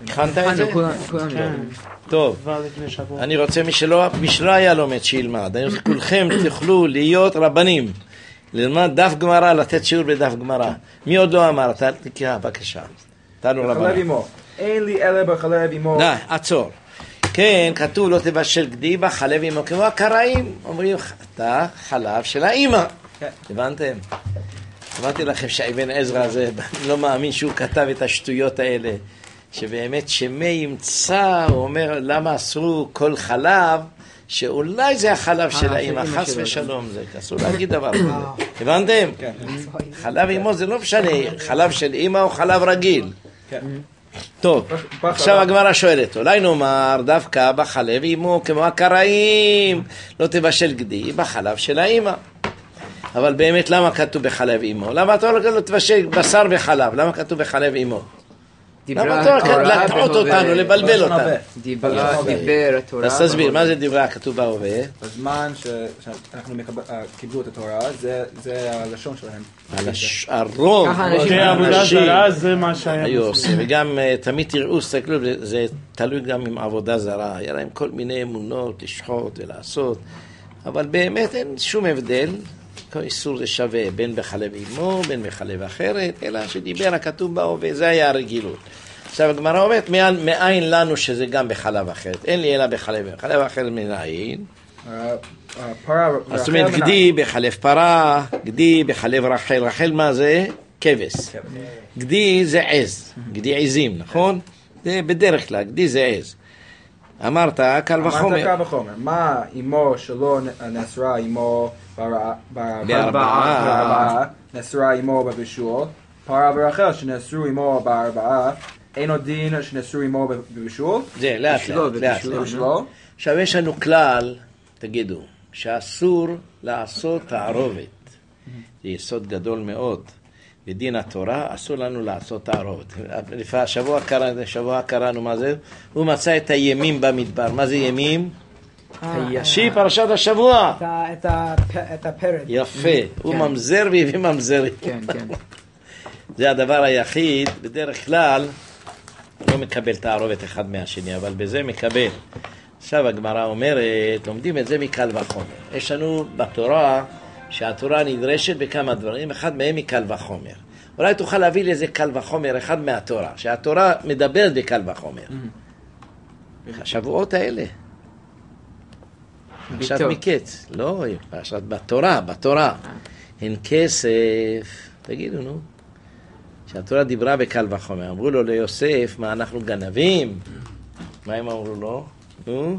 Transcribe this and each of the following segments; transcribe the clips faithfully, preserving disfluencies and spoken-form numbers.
הכנת את זה? טוב, אני רוצה מי שלא היה לומד שילמד. אני רוצה כולכם תוכלו להיות רבנים, ללמד דף גמרא, לתת שיעור בדף גמרא. מי עוד לא אמר? תקרא, בבקשה. תנו רבנה. בחלב אמו. אין לי אלא בחלב אמו. די, עצור. כן, כתוב לא תבשל גדי בחלב אמו, כמו הקראים. אומרים, אתה חלב של האמא. הבנתם? אמרתי לכם שאבן עזרא הזה, לא מאמין שהוא כתב את השטויות האלה. שבאמת שמי ימצא, הוא אומר, למה אסרו כל חלב, שאולי זה החלב של האמא, חס ושלום, זה אסור להגיד דבר כזה. הבנתם? חלב אמו זה לא משנה, חלב של אמא או חלב רגיל. טוב, עכשיו הגמרא שואלת, אולי נאמר דווקא בחלב אמו כמו הקראים, לא תבשל גדי בחלב של האמא. אבל באמת למה כתוב בחלב אמו? למה אתה לא תבשל בשר וחלב? למה כתוב בחלב אמו? למה אתה להטעות אותנו, לבלבל אותנו? דיבר התורה. אז תסביר, מה זה דברי הכתוב בהווה? בזמן שאנחנו קיבלו את התורה, זה הלשון שלהם. הרוב, עבודה זרה זה מה שהיה עושים. וגם תמיד תראו, תסתכלו, זה תלוי גם עם עבודה זרה. היה להם כל מיני אמונות לשחוט ולעשות, אבל באמת אין שום הבדל. כל איסור זה שווה, בין בחלב אמו, בין בחלב אחרת, אלא שדיבר הכתוב בהווה, זה היה הרגילות. עכשיו הגמרא אומרת, מאין לנו שזה גם בחלב אחרת? אין לי אלא בחלב, בחלב אחרת מנין? זאת אומרת, גדי בחלב פרה, גדי בחלב רחל, רחל מה זה? כבש. גדי זה עז, גדי עזים, נכון? זה בדרך כלל, גדי זה עז. אמרת, קל וחומר. אמרת קל וחומר. מה אמו שלא נאסרה אמו בארבעה, נאסרה אמו בבישול, פרה ורחל שנאסרו אמו בארבעה, אין עוד דין שנאסרו אמו בבישול? זה, לאט לאט. עכשיו יש לנו כלל, תגידו, שאסור לעשות תערובת. זה יסוד גדול מאוד. בדין התורה אסור לנו לעשות תערובת. לפני השבוע קראנו, השבוע קראנו מה זה? הוא מצא את הימים במדבר. מה זה ימים? שהיא פרשת השבוע. את הפרד. יפה. הוא ממזר והביא ממזרים. כן, כן. זה הדבר היחיד. בדרך כלל לא מקבל תערובת אחד מהשני, אבל בזה מקבל. עכשיו הגמרא אומרת, לומדים את זה מקל וחומר. יש לנו בתורה שהתורה נדרשת בכמה דברים, אחד מהם היא קל וחומר. אולי תוכל להביא לזה קל וחומר אחד מהתורה, שהתורה מדברת בקל וחומר. השבועות האלה. עכשיו מקץ. לא, עכשיו בתורה, בתורה. אין כסף. תגידו, נו. שהתורה דיברה בקל וחומר. אמרו לו ליוסף, מה אנחנו גנבים? מה הם אמרו לו? נו?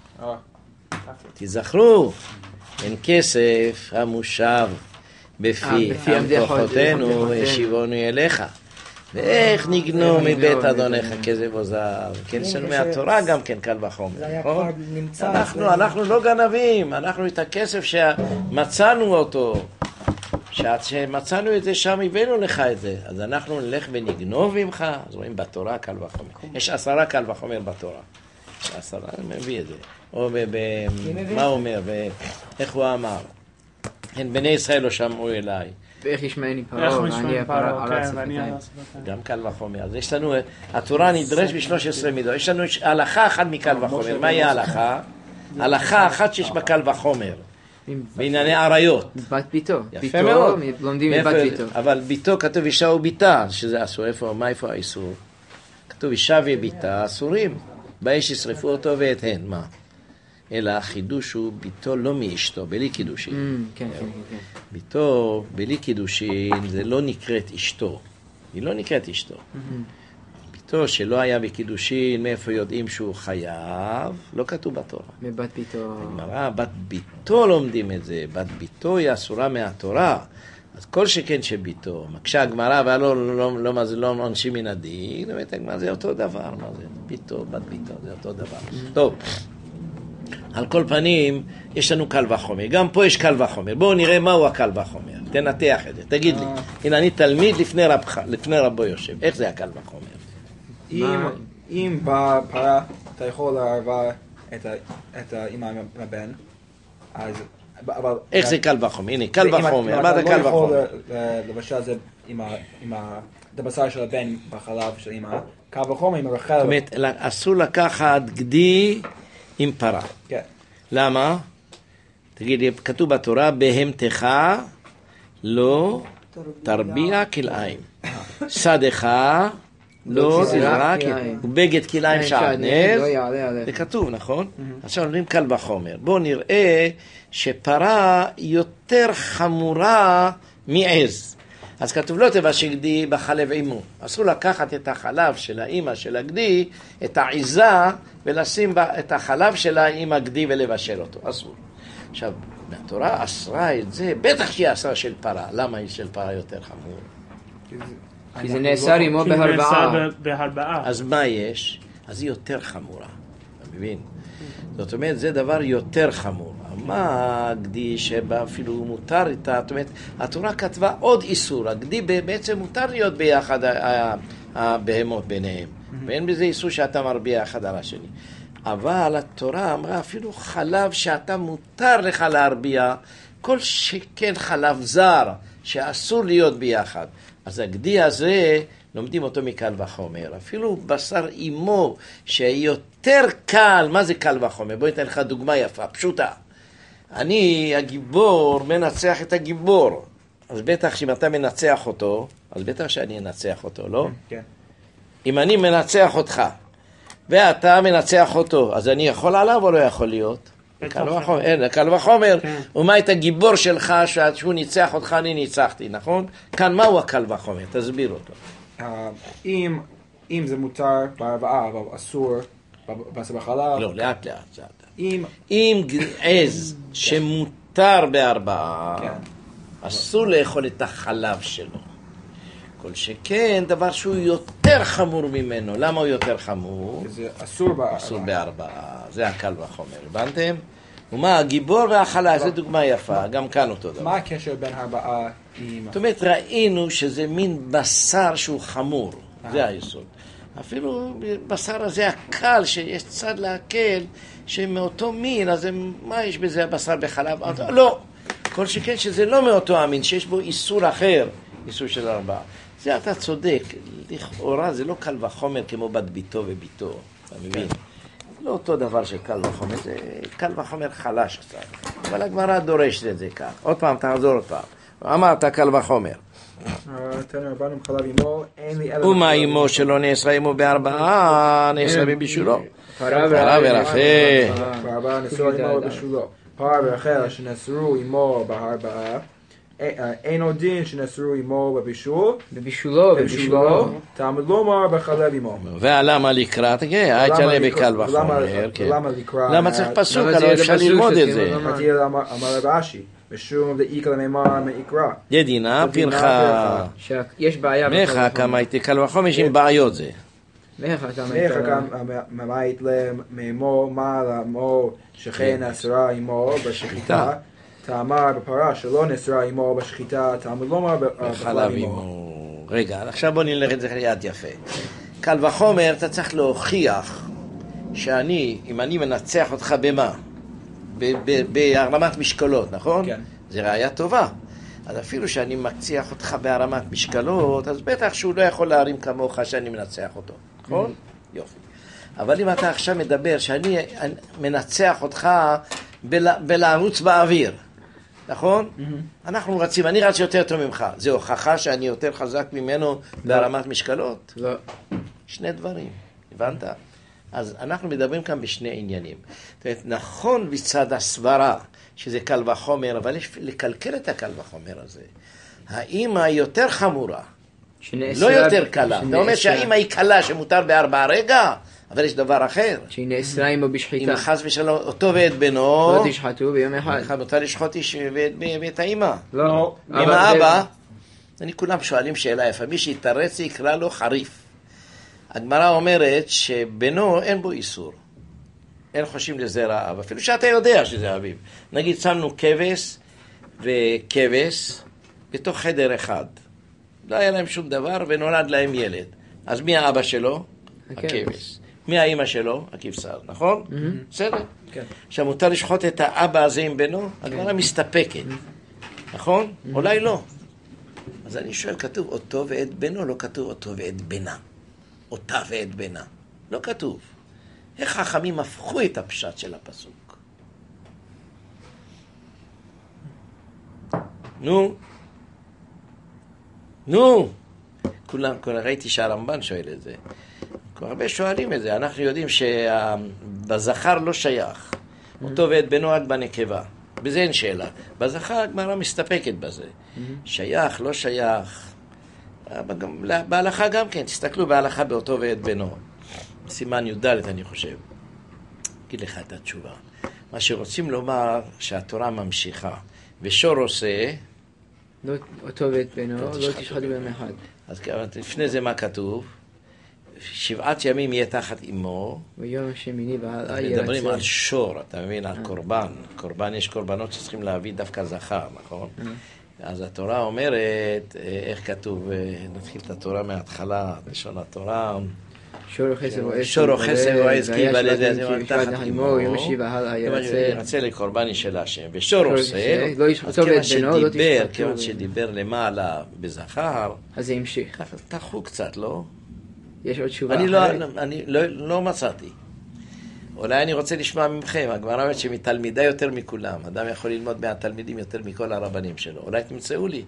תזכרו. אין כסף המושב בפי כוחותינו ישיבונו אליך. ואיך נגנו מבית אדונך כזב וזהב. כן, יש לנו מהתורה גם כן קל וחומר. אנחנו לא גנבים, אנחנו את הכסף שמצאנו אותו, שמצאנו את זה שם, הבאנו לך את זה. אז אנחנו נלך ונגנוב ממך. אז רואים בתורה קל וחומר. יש עשרה קל וחומר בתורה. יש עשרה, אני מביא את זה. או מה הוא אומר, ואיך הוא אמר, הן בני ישראל לא שמעו אליי. ואיך ישמעני פרעה, ואני הפרעה על הצפתיים. גם קל וחומר. אז יש לנו, התורה נדרש ב-שלוש עשרה מידות. יש לנו הלכה אחת מקל וחומר. מהי ההלכה? הלכה אחת שיש בה קל וחומר. בענייני עריות. בת ביתו. יפה מאוד. לומדים מבת ביתו. אבל ביתו כתוב אישה וביתה, שזה אסור. איפה, מה איפה האיסור? כתוב אישה וביתה אסורים. באש ישרפו אותו ואת הן. מה? אלא החידוש הוא ביתו לא מאשתו, בלי קידושין. כן, כן, כן. ביתו בלי קידושין זה לא נקראת אשתו. היא לא נקראת אשתו. ביתו שלא היה בקידושין, מאיפה יודעים שהוא חייב? לא כתוב בתורה. מבת ביתו. הגמרא, בת ביתו לומדים את זה. בת ביתו היא אסורה מהתורה. אז כל שכן שביתו, מקשה הגמרא, ולא לא, לא, לא, לא עונשים מן הדין, באמת הגמרא זה אותו דבר. מה זה? ביתו, בת ביתו, זה אותו דבר. טוב. על כל פנים, יש לנו קל וחומר. גם פה יש קל וחומר. בואו נראה מהו הקל וחומר. תנתח את זה. תגיד לי. הנה, אני תלמיד לפני רבך, לפני רבו יושב. איך זה הקל וחומר? אם, אם באה פרה, אתה יכול לערבה את האמא עם הבן, אז... איך זה קל וחומר? הנה, קל וחומר. מה זה קל וחומר? אתה לא יכול לבשל זה עם הבשר של הבן בחלב של אמא, קל וחומר עם רחל. זאת אומרת, אסור לקחת גדי עם פרה. כן. למה? תגיד, כתוב בתורה, בהמתך לא תרביע כלאיים. שדך לא תזרע כלאיים. ובגד כלאיים שענז. זה כתוב, נכון? עכשיו אומרים קל וחומר. בואו נראה שפרה יותר חמורה מעז. אז כתוב לא תבשל גדי בחלב עמו. אסור לקחת את החלב של האמא של הגדי, את העיזה, ולשים את החלב שלה עם הגדי ולבשל אותו. אסור. עכשיו, התורה אסרה את זה, בטח שהיא אסרה של פרה. למה היא של פרה יותר חמור? כי זה נאסר עמו בהרבעה. אז מה יש? אז היא יותר חמורה. אתה מבין? זאת אומרת, זה דבר יותר חמור. מה הגדי שבה אפילו מותר איתה? זאת אומרת, התורה כתבה עוד איסור. הגדי בעצם מותר להיות ביחד הבהמות ביניהם. ואין בזה איסור שאתה מרביע אחד על השני. אבל התורה אמרה אפילו חלב שאתה מותר לך להרביע, כל שכן חלב זר שאסור להיות ביחד. אז הגדי הזה, לומדים אותו מקל וחומר. אפילו בשר אימו שיותר קל, מה זה קל וחומר? בוא ניתן לך דוגמה יפה, פשוטה. אני, הגיבור, מנצח את הגיבור. אז בטח שאם אתה מנצח אותו, אז בטח שאני אנצח אותו, לא? כן. אם אני מנצח אותך, ואתה מנצח אותו, אז אני יכול עליו או לא יכול להיות? קל וחומר, אין, קל וחומר. ומה את הגיבור שלך שהוא ניצח אותך, אני ניצחתי, נכון? כאן מהו הקל וחומר? תסביר אותו. אם, אם זה מותר בהרבעה, אבל אסור בשר בחלב. לא, לאט לאט. אם, אם עז שמותר בהרבעה, אסור לאכול את החלב שלו. כל שכן, דבר שהוא יותר חמור ממנו. למה הוא יותר חמור? זה אסור בהרבעה. אסור בהרבעה. זה הקל וחומר. הבנתם? ומה, הגיבור והחלה, זו דוגמה יפה. גם כאן אותו דבר. מה הקשר בין הרבעה עם... זאת אומרת, ראינו שזה מין בשר שהוא חמור. זה היסוד. אפילו בשר הזה הקל, שיש צד להקל, שמאותו מין, אז מה יש בזה הבשר בחלב? לא. כל שכן שזה לא מאותו המין, שיש בו איסור אחר, איסור של ארבעה. זה אתה צודק, לכאורה זה לא קל וחומר כמו בת ביתו וביתו, אתה מבין? לא אותו דבר של קל וחומר, זה קל וחומר חלש קצת, אבל הגמרא דורשת את זה כך. עוד פעם, תחזור עוד פעם. אמרת קל וחומר. תן רבנו חלב אימו, אין לי אלא... ומה אימו שלא נאסרה אימו בארבעה, נאסרה בבישולו. פרה ורחל. בארבעה נאסרה אימו בבישולו. פרה ורחל שנאסרו אימו בהרבעה, אין עוד דין שנאסרו אימו בבישול. בבישולו, בבישולו. תעמוד לומר בחלב אימו. ולמה לקראת? הייתה לב בקל וחומר. למה לקראת? למה צריך פסוק? הרי אפשר ללמוד את זה. אמר רש"י. משום דאיקה למימר מעיקרא. ידינה, פרחה. יש בעיה. מאיך כמה הייתי קל וחומר, יש עם בעיות זה. מאיך כמה היית למימו, מה לאמו שכן נאסרה אימו בשחיטה. תאמר בפרה שלא נאסרה אימו בשחיטה, תאמר לומר בחלב אימו. רגע, עכשיו בוא נלך את זה ליד יפה. קל וחומר, אתה צריך להוכיח שאני, אם אני מנצח אותך במה? בהרמת משקלות, נכון? כן. זה ראיה טובה. אז אפילו שאני מקציח אותך בהרמת משקלות, אז בטח שהוא לא יכול להרים כמוך שאני מנצח אותו, נכון? יופי. אבל אם אתה עכשיו מדבר שאני מנצח אותך בלערוץ באוויר, נכון? אנחנו רצים, אני רץ יותר טוב ממך. זה הוכחה שאני יותר חזק ממנו בהרמת משקלות? לא. שני דברים, הבנת? אז אנחנו מדברים כאן בשני עניינים. זאת אומרת, נכון בצד הסברה, שזה קל וחומר, אבל יש לקלקל את הקל וחומר הזה. האמא היא יותר חמורה, לא יותר קלה. אתה אומר שהאמא היא קלה שמותר בארבע רגע, אבל יש דבר אחר. שהיא נאסרה עמו בשחיטה. אם חס ושלום, אותו ואת בנו, לא תשחטו ביום אחד. מותר לשחוט ואת האמא. לא. עם האבא, אני כולם שואלים שאלה יפה, מי שיתרץ יקרא לו חריף. הגמרא אומרת שבנו אין בו איסור. אין חושים לזרע אב, אפילו שאתה יודע שזה אביב. נגיד שמנו כבש וכבש בתוך חדר אחד. לא היה להם שום דבר ונולד להם ילד. אז מי האבא שלו? הכבש. מי האמא שלו? הכבשה, נכון? בסדר? עכשיו מותר לשחוט את האבא הזה עם בנו? הגמרא מסתפקת. נכון? אולי לא. אז אני שואל, כתוב אותו ואת בנו, לא כתוב אותו ואת בנה. אותה ואת בנה. לא כתוב. איך חכמים הפכו את הפשט של הפסוק? נו, נו, כולם, כולם, ראיתי שהרמב"ן שואל את זה. הרבה שואלים את זה. אנחנו יודעים שבזכר לא שייך. אותו ואת בנו רק בנקבה. בזה אין שאלה. בזכר הגמרא מסתפקת בזה. שייך, לא שייך. בהלכה גם כן, תסתכלו בהלכה באותו ואת בנו. סימן י"ד אני חושב. אגיד לך את התשובה. מה שרוצים לומר שהתורה ממשיכה. ושור עושה... לא אותו ואת בנו, לא תשחטו ביום אחד. אז לפני זה מה כתוב? שבעת ימים יהיה תחת אמו. ויום השמיני והלאה ירצה. מדברים על שור, אתה מבין? על קורבן. קורבן, יש קורבנות שצריכים להביא דווקא זכר, נכון? אז התורה אומרת, איך כתוב, נתחיל את התורה מההתחלה, לשון התורה. שור חסר ועז. שור חסר ועז כי בלד תחת אמו, יום השיב והלאה ירצה. ירצה לקורבן של השם. ושור עושה, אז כיוון שדיבר למעלה בזכר, אז זה המשיך. תחו קצת, לא? יש עוד תשובה אני, אחרת? לא, אני לא, לא מצאתי. אולי אני רוצה לשמוע ממכם. הגמרא אומרת שמתלמידה יותר מכולם. אדם יכול ללמוד מהתלמידים יותר מכל הרבנים שלו. אולי תמצאו לי.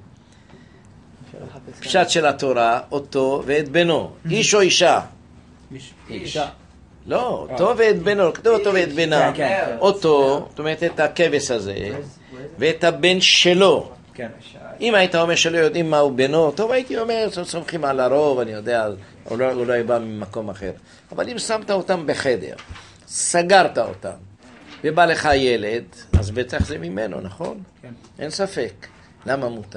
פשט של התורה, אותו ואת בנו. איש או אישה? אישה. לא, אותו ואת בנו. כתוב אותו ואת בנה. אותו, זאת אומרת את הכבש הזה, ואת הבן שלו. כן. אם היית אומר שלא יודעים מהו בנו, טוב הייתי אומר, סומכים על הרוב, אני יודע, אולי, אולי בא ממקום אחר. אבל אם שמת אותם בחדר, סגרת אותם, ובא לך ילד, אז בטח זה ממנו, נכון? כן. אין ספק. למה מותר?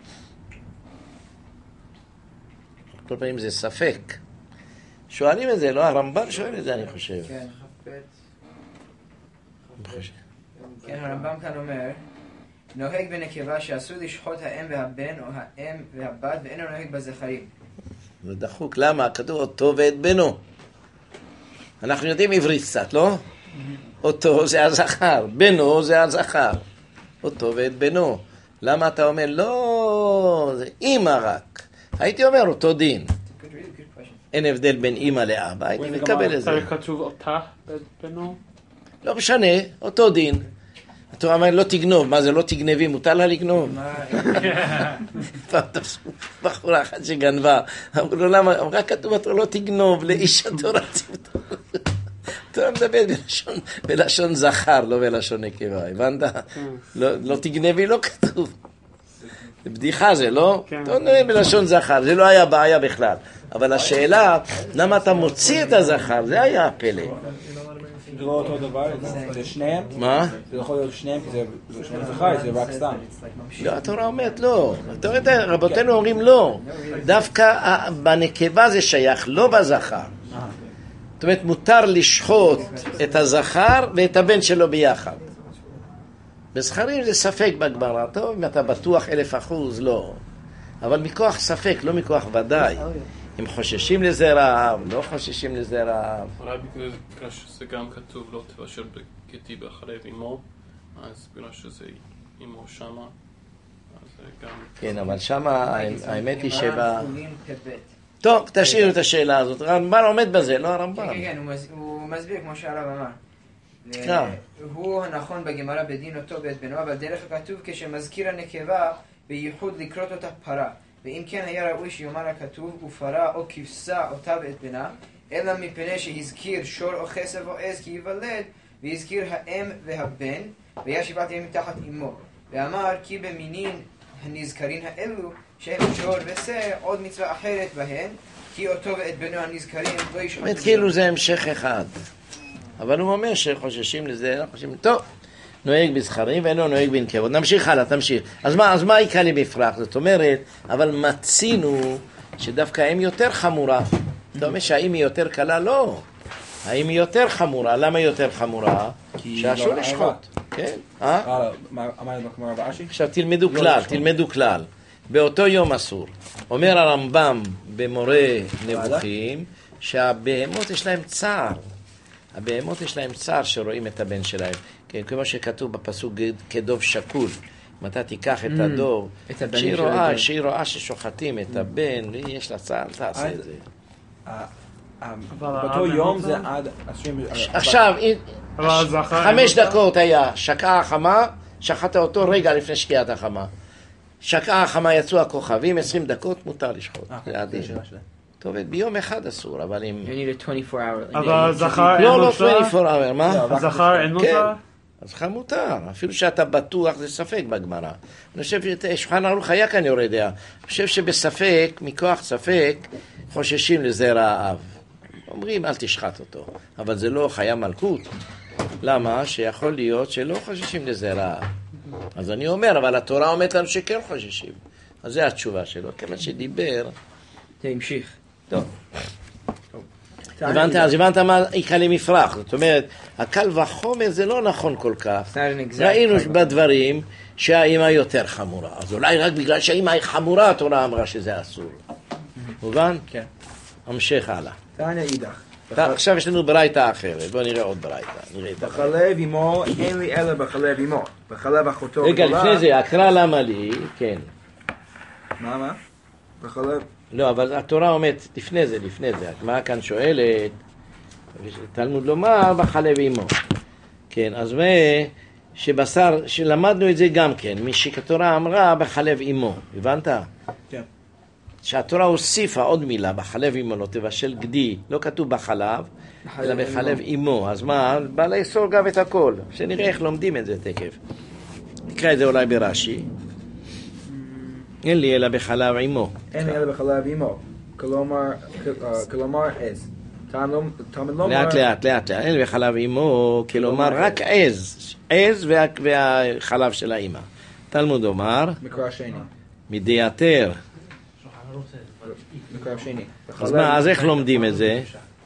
כל פעמים זה ספק. שואלים את זה, לא? הרמב"ן שואל את זה, אני חושב. כן, חפץ. כן, הרמב"ם כאן אומר, נוהג בנקבה שאסור לשחוט האם והבן או האם והבת ואינו נוהג בזכרים. זה דחוק, למה? כתוב אותו ואת בנו. אנחנו יודעים עברית קצת, לא? אותו זה הזכר, בנו זה הזכר. אותו ואת בנו. למה אתה אומר, לא, זה אמא רק. הייתי אומר אותו דין. אין הבדל בין אמא לאבא, הייתי מקבל את זה. כתוב אותה ואת בנו? לא משנה, אותו דין. התורה אומרת לא תגנוב, מה זה לא תגנבי, מותר לה לגנוב? פעם תפסו בחורה אחת שגנבה, אמרו לו למה, רק כתוב התורה לא תגנוב, לאיש התורה ציוותו. התורה מדברת בלשון זכר, לא בלשון נקבה, הבנת? לא תגנבי, לא כתוב. זה בדיחה זה, לא? אתה אומר בלשון זכר, זה לא היה בעיה בכלל. אבל השאלה, למה אתה מוציא את הזכר, זה היה הפלא. זה לא אותו דבר, זה שניהם? מה? זה יכול להיות שניהם, כי זה שניהם זכר, זה רק סתם. לא, התורה אומרת לא. רבותינו אומרים לא. דווקא בנקבה זה שייך, לא בזכר. זאת אומרת, מותר לשחוט את הזכר ואת הבן שלו ביחד. בזכרים זה ספק בגמרא. טוב, אם אתה בטוח אלף אחוז, לא. אבל מכוח ספק, לא מכוח ודאי. הם חוששים לזה רעב, לא חוששים לזה רעב. אולי בגלל שזה גם כתוב לא תבשל בגדי בחלב אמו, אז בגלל שזה אמו שמה, אז גם... כן, אבל שמה האמת היא שבא... טוב, תשאירו את השאלה הזאת. הרמב"ן עומד בזה, לא הרמב"ן. כן, כן, הוא מסביר כמו שהרב אמר. הוא הנכון בגמרא בדין אותו ואת בנו, אבל דרך הכתוב כשמזכיר הנקבה בייחוד לקרות אותה פרה. ואם כן היה ראוי שיאמר הכתוב ופרה או כבשה אותה ואת בנה, אלא מפני שהזכיר שור או חסר או עז כי ייוולד, והזכיר האם והבן, והיה שבעת ימים תחת אמו. ואמר כי במינין הנזכרים האלו, שהם שור ושה, עוד מצווה אחרת בהן, כי אותו ואת בנו הנזכרים לא ישחטו. באמת כאילו זה המשך אחד. אבל הוא אומר שחוששים לזה, לא חוששים... טוב. נוהג בזכרים ואינו נוהג בנקבות. נמשיך הלאה, תמשיך. אז מה, אז מה יקרה לי בפרח? זאת אומרת, אבל מצינו שדווקא האם יותר חמורה. זאת אומרת שהאם היא יותר קלה? לא. האם היא יותר חמורה? למה היא יותר חמורה? שאסור לשחוט. כן? אה? עכשיו תלמדו כלל, תלמדו כלל. באותו יום אסור. אומר הרמב"ם במורה נבוכים שהבהמות יש להם צער. הבהמות יש להם צער שרואים את הבן שלהם. כן, כמו שכתוב בפסוק כדוב שקול. אם אתה תיקח את הדוב, שהיא רואה, שהיא רואה ששוחטים את הבן, יש לה צער, תעשה את זה. באותו יום זה עד עשרים... עכשיו, חמש זכר דקות היה, שקעה החמה, שחטת אותו רגע לפני שקיעת החמה. שקעה החמה יצאו הכוכבים, עשרים דקות מותר לשחוט. זה הדין. טוב, ביום אחד אסור, אבל אם... You need a twenty-four hour. אבל זכר אין לא, לא מותר? עשרים וארבע hour, מה? הזכר אין כן. מותר? אז לך מותר, אפילו שאתה בטוח זה ספק בגמרא. אני חושב ששולחן ערוך היה כאן יורה דעה. אני חושב שבספק, מכוח ספק, חוששים לזרע האב. אומרים אל תשחט אותו, אבל זה לא חיה מלכות. למה? שיכול להיות שלא חוששים לזרע האב. אז אני אומר, אבל התורה אומרת לנו שכן חוששים. אז זו התשובה שלו, כמה שדיבר. זה המשיך. טוב. הבנת, אז הבנת מה יקלה מפרח, זאת אומרת, הקל וחומר זה לא נכון כל כך. ראינו בדברים שהאימא יותר חמורה, אז אולי רק בגלל שהאימא היא חמורה, התורה אמרה שזה אסור. מובן? כן. המשך הלאה. תניא אידך. עכשיו יש לנו ברייתא אחרת, בואו נראה עוד ברייתא. בחלב אמו, אין לי אלא בחלב אמו. בחלב אחותו רגע, לפני זה, הקרא למה לי, כן. מה, מה? בחלב... לא, אבל התורה אומרת, לפני זה, לפני זה, הגמרא כאן שואלת, תלמוד לומר, בחלב אמו. כן, אז מה, שבשר, שלמדנו את זה גם כן, משכתורה אמרה, בחלב אמו, הבנת? כן. שהתורה הוסיפה עוד מילה, בחלב אמו, לא תבשל גדי, לא כתוב בחלב, אלא בחלב אמו, אז מה, בא לאסור גם את הכל, שנראה איך לומדים את זה תקף. נקרא את זה אולי ברש"י. אין לי אלא בחלב עמו. אין לי אלא בחלב עמו. כלומר, כלומר עז. תלמוד לומר... לאט לאט, לאט לאט. אין לי בחלב עמו, כלומר רק עז. עז והחלב של האמא. תלמוד לומר... מקרא שני. מדייתר. מקרא שני. אז מה, אז איך לומדים את זה?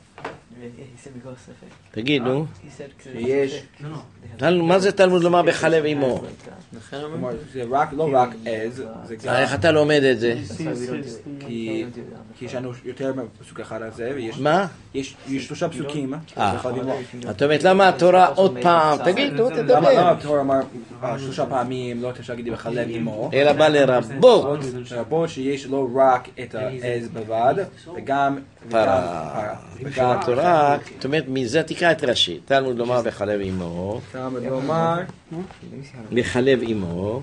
תגידו. שיש... מה זה תלמוד לומר בחלב עמו? זה רק, לא רק עז. איך אתה לומד את זה? כי יש לנו יותר פסוק אחד על זה, ויש... מה? יש שלושה פסוקים. את אומרת, למה התורה עוד פעם? תגיד, נו, תדבר. למה התורה אמר שלושה פעמים, לא תשגידי בחלב עמו? אלא בא לרבות. לרבות שיש לא רק את העז בלבד, וגם... פרה. וגם התורה, זאת אומרת, מזה תקרא את רש"י. תלמוד לומר בחלב עמו. תלמוד לומר... בחלב עמו.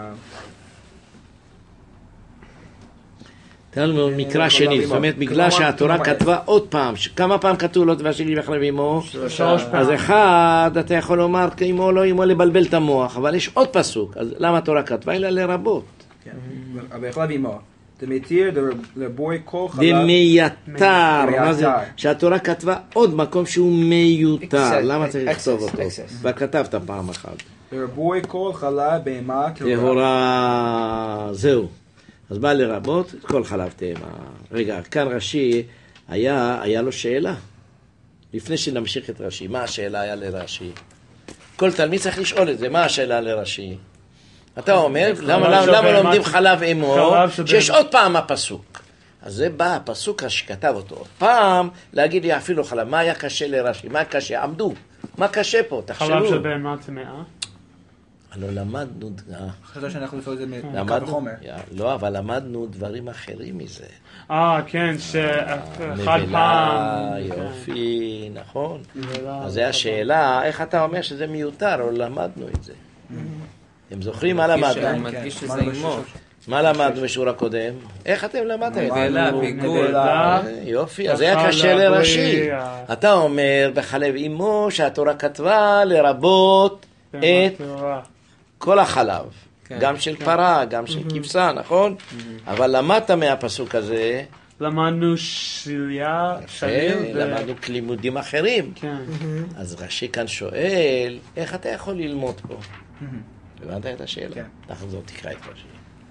תלמוד מקרא שני, זאת אומרת, בגלל שהתורה כתבה עוד פעם, כמה פעם כתוב לא תבשל לי בחלב עמו? שלוש פעם. אז אחד, אתה יכול לומר, עמו לא עמו לבלבל את המוח, אבל יש עוד פסוק, אז למה התורה כתבה? אלא לרבות. בחלב עמו. דמתיר לבוי כל חלב... דמייתר, מה זה? שהתורה כתבה עוד מקום שהוא מיותר, למה צריך לכתוב אותו? וכתבת פעם אחת. לרבוי כל חלב בהמה טהורה, זהו. אז בא לרבות כל חלב תהמה. רגע, כאן רש"י, היה, היה לו שאלה. לפני שנמשיך את רש"י, מה השאלה היה לרש"י? כל תלמיד צריך לשאול את זה, מה השאלה לרש"י? אתה אומר, למה, למה לומדים חלב אמו, שיש עוד פעם הפסוק. אז זה בא, הפסוק שכתב אותו עוד פעם, להגיד לי אפילו חלב, מה היה קשה לרש"י, מה קשה, עמדו, מה קשה פה, תחשבו. חלב של בהמה טמאה? לא למדנו, חשבתי שאנחנו לפעול את זה מקו למדנו, החומר. לא, אבל למדנו דברים אחרים מזה. אה, כן, שאחד פעם. נבלה, יופי, נכון. אז זה השאלה, איך אתה אומר שזה מיותר, או למדנו את זה? אתם זוכרים מה למדנו? אני מדגיש שזה אימו. מה למדנו בשיעור הקודם? איך אתם למדתם? נבלה, פיגול. יופי, אז היה קשה לרש"י. אתה אומר בחלב אמו שהתורה כתבה לרבות את כל החלב. גם של פרה, גם של כבשה, נכון? אבל למדת מהפסוק הזה... למדנו שליה, שליל. למדנו לימודים אחרים. אז רש"י כאן שואל, איך אתה יכול ללמוד פה? הבנת את השאלה? תחזור, תקרא את רש"י.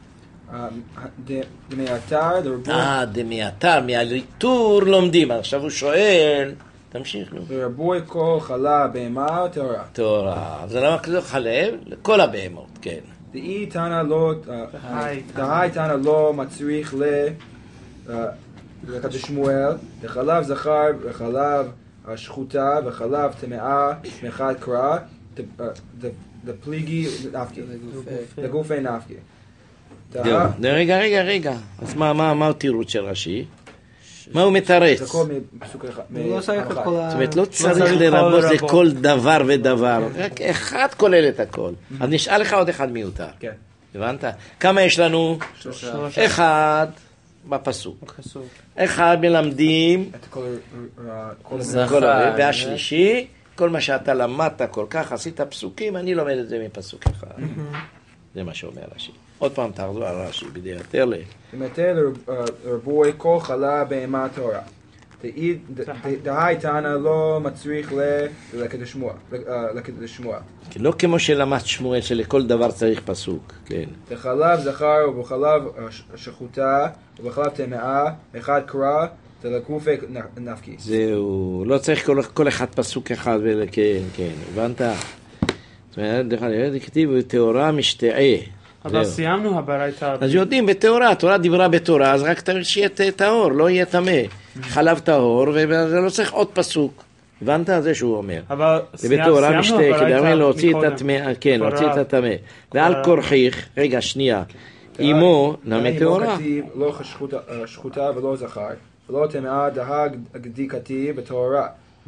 דמייתר לרבות... אה, דמייתר, מהליטור לומדים. עכשיו הוא שואל, תמשיך, נו. לרבות כל חלב בהמה טהורה. טהורה. זה למה כזה חלב? לכל הבהמות, כן. דאי תנא לא... דהי תנא לא מצריך ל... לקדש שמואל, לחלב זכר וחלב שחוטה וחלב טמאה מחד קרא, דפליגי נפקי, לגופי נפקי. רגע, רגע, רגע. אז מה התירוץ של רש"י? מה הוא מתרץ? זה הכל מפסוק אחד. הוא לא צריך את כל ה... זאת אומרת, לא צריך לרבות לכל דבר ודבר, רק אחד כולל את הכל. אז נשאל לך עוד אחד מיותר. כן. הבנת? כמה יש לנו? שלושה. אחד בפסוק. בפסוק. אחד מלמדים, את כל ה... כל זכר. כל ה- והשלישי, כל מה שאתה למדת כל כך, עשית פסוקים, אני לומד את זה מפסוק אחד. זה מה שאומר רש"י. עוד פעם תחזור על רש"י, בדעתר ל... ומתר רבוי כל חלה בהמה טהורה. דהי תנא לא מצריך לקדש שמוע. כי לא כמו שלמד שמואל שלכל דבר צריך פסוק, כן. בחלב זכר ובחלב שחוטה ובחלב טמאה, אחד קרא, תלקופי נפקי. זהו, לא צריך כל, כל אחד פסוק אחד, ול... כן, כן, הבנת? זאת אומרת, דרך אגב, כתיב, טהורה משתאה. אבל זהו. סיימנו הברייתא. אז יודעים, בטהורה, התורה דיברה בטהורה, אז רק צריך שיהיה טהור, לא יהיה טמא. חלב טהור, וזה לא צריך עוד פסוק. הבנת? זה שהוא אומר. אבל ובתורה משתה, כדי הברייתא להוציא את מקודם. הטמא, כן, תורה. להוציא את הטמא. ועל כורחיך, רגע, שנייה, אמו נמי טהורה. כתיב לא שחוטה ולא זכר, ולא טמאה דהג גדי כתיב בטהורה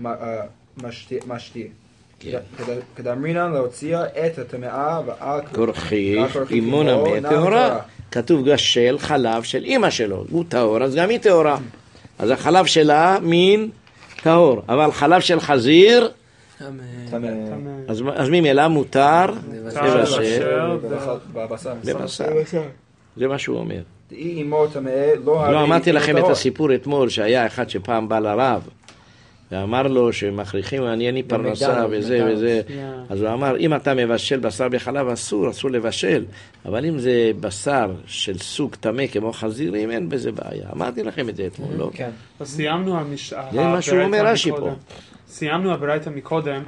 משתי. כדאמרינן להוציאה את הטמאה ועל כורחיך, אמו נמי טהורה. כתוב גשל חלב של אמא שלו, הוא טהור, אז גם היא טהורה. אז החלב שלה מין טהור, אבל חלב של חזיר, אז, אז ממילא מותר לבשל בבשר. בבשר. זה מה שהוא אומר. דאי אמו טמאה לא... לא אמרתי לכם את הסיפור אתמול, שהיה אחד שפעם בא לרב, ואמר לו שמכריחים, אני אני פרנסה וזה וזה, אז הוא אמר, אם אתה מבשל בשר בחלב אסור, אסור לבשל, אבל אם זה בשר של סוג טמא כמו חזירים, אין בזה בעיה. אמרתי לכם את זה אתמול, לא? כן. אז סיימנו המש... זה מה שהוא אומר רש"י פה. סיימנו הברייתא מקודם,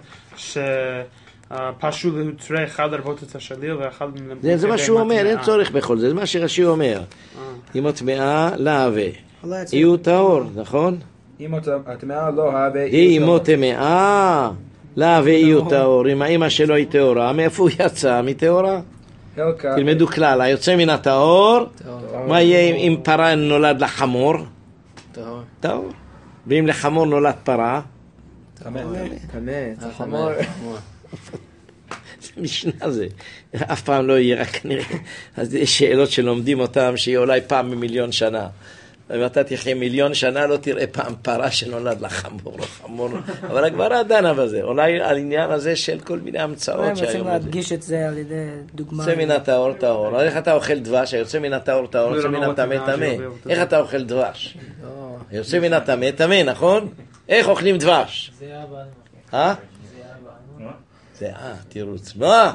שפשו להותרה אחד לרבות את השליל ואחד למות זה, זה מה שהוא אומר, אין צורך בכל זה, זה מה שרש"י אומר. אם טמאה להווה, יהיו טהור, נכון? אם הטמאה לא הווה... היא אמו טמאה, להווה יהיו טהור. אם האמא שלו היא טהורה, מאיפה הוא יצא? מטהורה? תלמדו כלל, היוצא מן הטהור, מה יהיה אם פרה נולד לחמור? טהור. טהור. ואם לחמור נולד פרה? טמא. טמא, חמור. זה משנה זה, אף פעם לא יהיה, רק כנראה. אז יש שאלות שלומדים אותם, שיהיה אולי פעם במיליון שנה. אם אתה תחיה מיליון שנה, לא תראה פעם פרה שנולד לחמור או חמור. אבל הגמרא דנה בזה. אולי על עניין הזה של כל מיני המצאות הם רוצים שהיום הזה. להדגיש את זה על ידי דוגמה. יוצא מן הטהור טהור. איך אתה אוכל דבש? היוצא מן הטהור טהור, יוצא מן הטמא טמא. איך אתה אוכל דבש? יוצא מן הטמא טמא, נכון? איך אוכלים דבש? זה היה בעיה. אה? זה אה, תירוץ. מה?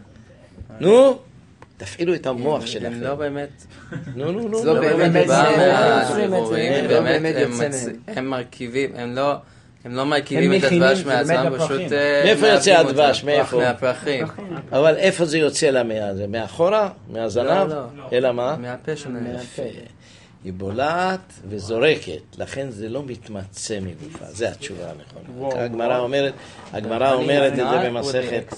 נו? תפעילו את המוח הם שלכם. לא באמת... נו, נו, נו. לא באמת בא באמת, מהדיבורים, זה- באמת באמת הם יוצא מצ- מהם. הם מרכיבים, הם לא... הם לא מרכיבים הם את מכינים, הדבש זה מעצמם, באמת פשוט... הפרחים. אה, מאיפה יוצא מעבים הדבש? אותם. מאיפה? מהפרחים. אבל איפה זה יוצא לה מהזה? מאחורה? מהזנב? לא, לא. אלא מה? מהפה שלהם. יפה. היא בולעת וזורקת, לכן זה לא מתמצא מגופה, זה התשובה הנכונה. הגמרא אומרת, הגמרא אומרת את זה במסכת.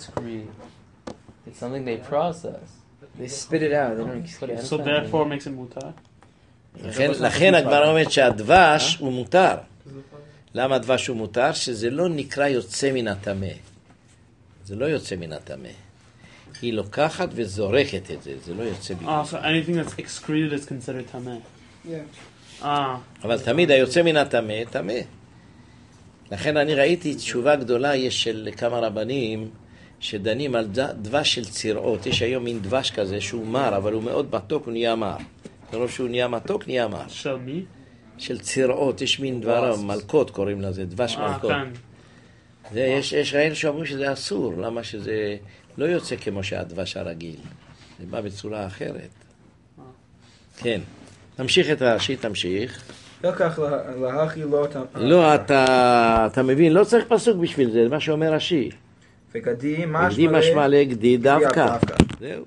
It's something they process. They spit it out, they don't put it So therefore makes it מותר. לכן, לכן הגמרא אומרת שהדבש הוא מותר. למה הדבש הוא מותר? שזה לא נקרא יוצא מן הטמא. זה לא יוצא מן הטמא. היא לוקחת וזורקת את זה, זה לא יוצא בגלל. Ah, so anything that's excreted is considered tameh. Yeah. Ah, אבל תמיד היוצא מן הטמא, טמא. לכן אני ראיתי תשובה גדולה יש של כמה רבנים שדנים על דבש של צירעות. יש היום מין דבש כזה שהוא מר, אבל הוא מאוד מתוק, הוא נהיה מר. לרוב שהוא נהיה מתוק, נהיה מר. של מי? של צירעות, יש מין דבר, מלכות קוראים לזה, דבש אה, מלכות. כאן. זה, יש, יש ראינו שאומרים שזה אסור, למה שזה לא יוצא כמו שהדבש הרגיל. זה בא בצורה אחרת. כן. תמשיך את רש"י, תמשיך. לקח להכי לא... לא, אתה, אתה מבין, לא צריך פסוק בשביל זה, זה מה שאומר רש"י. וגדי גדי משמע לגדי דווקא. זהו.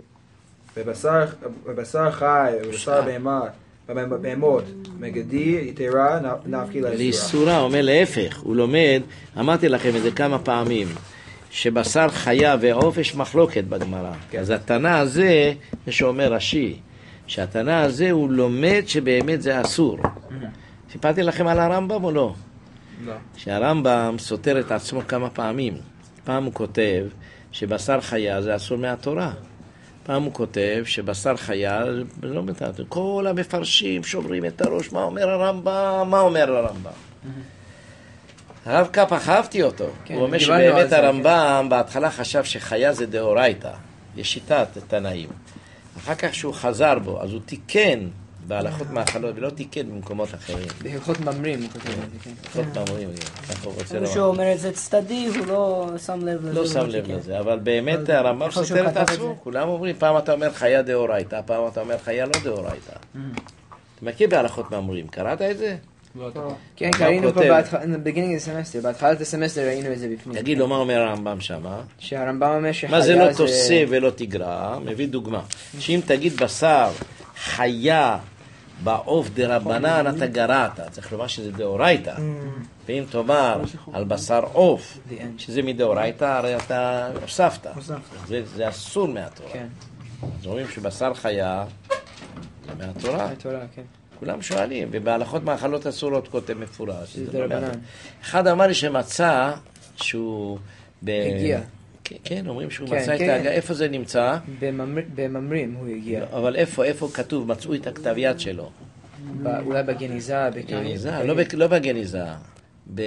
ובשר חי, ובשר בהמה, בהמות, מגדי יתרה נפקי לאיסורה. לאיסורה, אומר להפך, הוא לומד, אמרתי לכם את זה כמה פעמים, שבשר חיה ועוף יש מחלוקת בגמרא. אז התנא הזה, זה שאומר רש"י, שהתנא הזה הוא לומד שבאמת זה אסור. סיפרתי לכם על הרמב"ם או לא? לא. שהרמב"ם סותר את עצמו כמה פעמים. פעם הוא כותב שבשר חיה זה אסור מהתורה. פעם הוא כותב שבשר חיה, לא מתנת, כל המפרשים שוברים את הראש, מה אומר הרמב"ם, מה אומר הרמב"ם. הרב קפח, אהבתי אותו. כן, הוא אומר דיברנו על שבאמת זה, הרמב"ם בהתחלה חשב שחיה זה דאורייתא, יש שיטת תנאים. אחר כך שהוא חזר בו, אז הוא תיקן בהלכות מאכלות ולא תיקן במקומות אחרים. בהלכות ממרים הוא כותב את זה, כן. הלכות ממרים, ככה הוא רוצה הוא לומר. שהוא אומר את זה צדדי, הוא לא שם לב לזה. לא הוא שם לב תיקן. לזה, אבל באמת אבל הרמב"ם איפה שהוא סותר את כתב את עצמו. זה? כולם אומרים, פעם אתה אומר חיה דאורייתא, פעם אתה אומר חיה לא דאורייתא. אתה מכיר בהלכות מאמרים, קראת את זה? כן, מה קראנו הוא פה כותב? בהתחלה, beginning of semester, בהתחלת הסמסטר ראינו את זה בפנים. תגיד לו מה אומר הרמב"ם שמה. שהרמב"ם אומר שחיה מה זה לא תוסף ולא תגרע? מביא דוגמה. שאם תגיד בשר חיה בעוף דרבנן אתה גרעת, צריך לומר שזה דאורייתא. ואם תאמר על בשר עוף שזה מדאורייתא, הרי אתה הוספת. זה, זה אסור מהתורה. כן, אז אומרים שבשר חיה זה מהתורה. התורה, כן. כולם שואלים, ובהלכות מאכלות אסורות כותב מפורש. זה זה לא דרבנן. מהתורה. אחד אמר לי שמצא שהוא... ב... הגיע. כן, כן, אומרים שהוא כן, מצא את כן. ההגה. איפה זה נמצא? בממר- בממרים הוא הגיע. אבל איפה, איפה כתוב? מצאו את הכתב יד שלו. ב- אולי בגניזה, בכאן. גניזה, לא, בק- לא בגניזה. ב...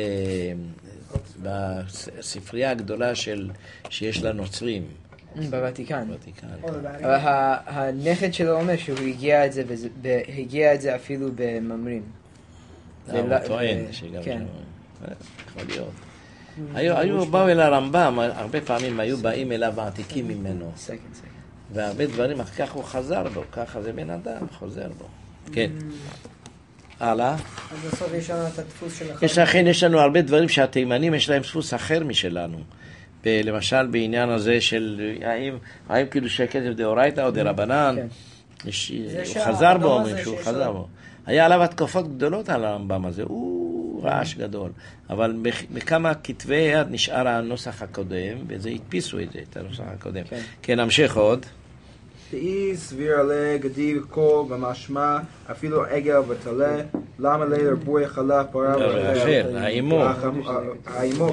בספרייה הגדולה של... שיש לנוצרים. בוותיקן. בוותיקן. אבל ה- הנכד שלו אומר שהוא הגיע את זה, וזה- ב- הגיע את זה אפילו בממרים. אה, הוא ול- טוען ו- שגם כן. שם. אה, יכול להיות. היו, היו, באו אל הרמב"ם, הרבה פעמים היו באים אליו מעתיקים ממנו. סקנד, סקנד. והרבה דברים, אחר כך הוא חזר בו, ככה זה בן אדם, חוזר בו. כן. הלאה. אז בסוף יש לנו את הדפוס של יש לכן, יש לנו הרבה דברים שהתימנים יש להם דפוס אחר משלנו. ב- למשל בעניין הזה של האם, האם כאילו שכתב דאורייתא או דרבנן. כן. יש- זה הוא שהאדום חזר בו, הזה אומרים שהוא שיש חזר לו- בו. היה עליו התקפות גדולות על הרמב"ם הזה, הוא רעש גדול. אבל בכ- בכמה כתבי יד נשאר הנוסח הקודם, וזה הדפיסו את זה, את הנוסח הקודם. כן. כן, נמשיך עוד. דאי סביר עלי גדי וקול ומשמע אפילו עגל וטלה למה לי רבוי חלב פרה אחר, האימו. האימו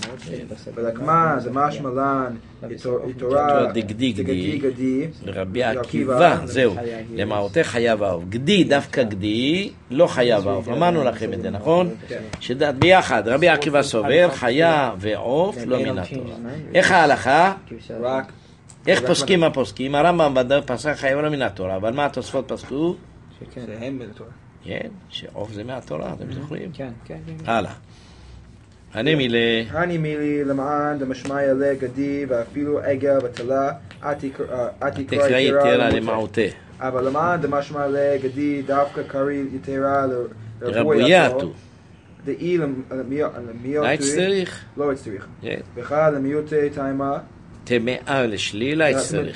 ולקמה זה משמע לן יתורה דגדי גדי. גדי לרבי עקיבא, זהו, למעוטי חיה ועוף. גדי, דווקא גדי, לא חיה ועוף. אמרנו לכם את זה, נכון? שדעת ביחד, רבי עקיבא סובר, חיה ועוף לא מן התורה. איך ההלכה? רק איך פוסקים הפוסקים? הרמב"ם בדף פסק חיה ולא מן התורה, אבל מה התוספות פסקו? שכן. זה הם בתורה. כן, שעוף זה מהתורה, אתם זוכרים? כן, כן, כן. הלאה. אני מילה, הני מילי למען דמשמעי עלי גדי ואפילו עגל וטלה עתי תקראי תרא למעוטה. אבל למען דמשמע עלי גדי דווקא קרי יתרה רבויתו. דאי למיעוט לא צריך? לא צריך. כן. בכלל למיעוטי טעמה טמאה לשלילה צריך.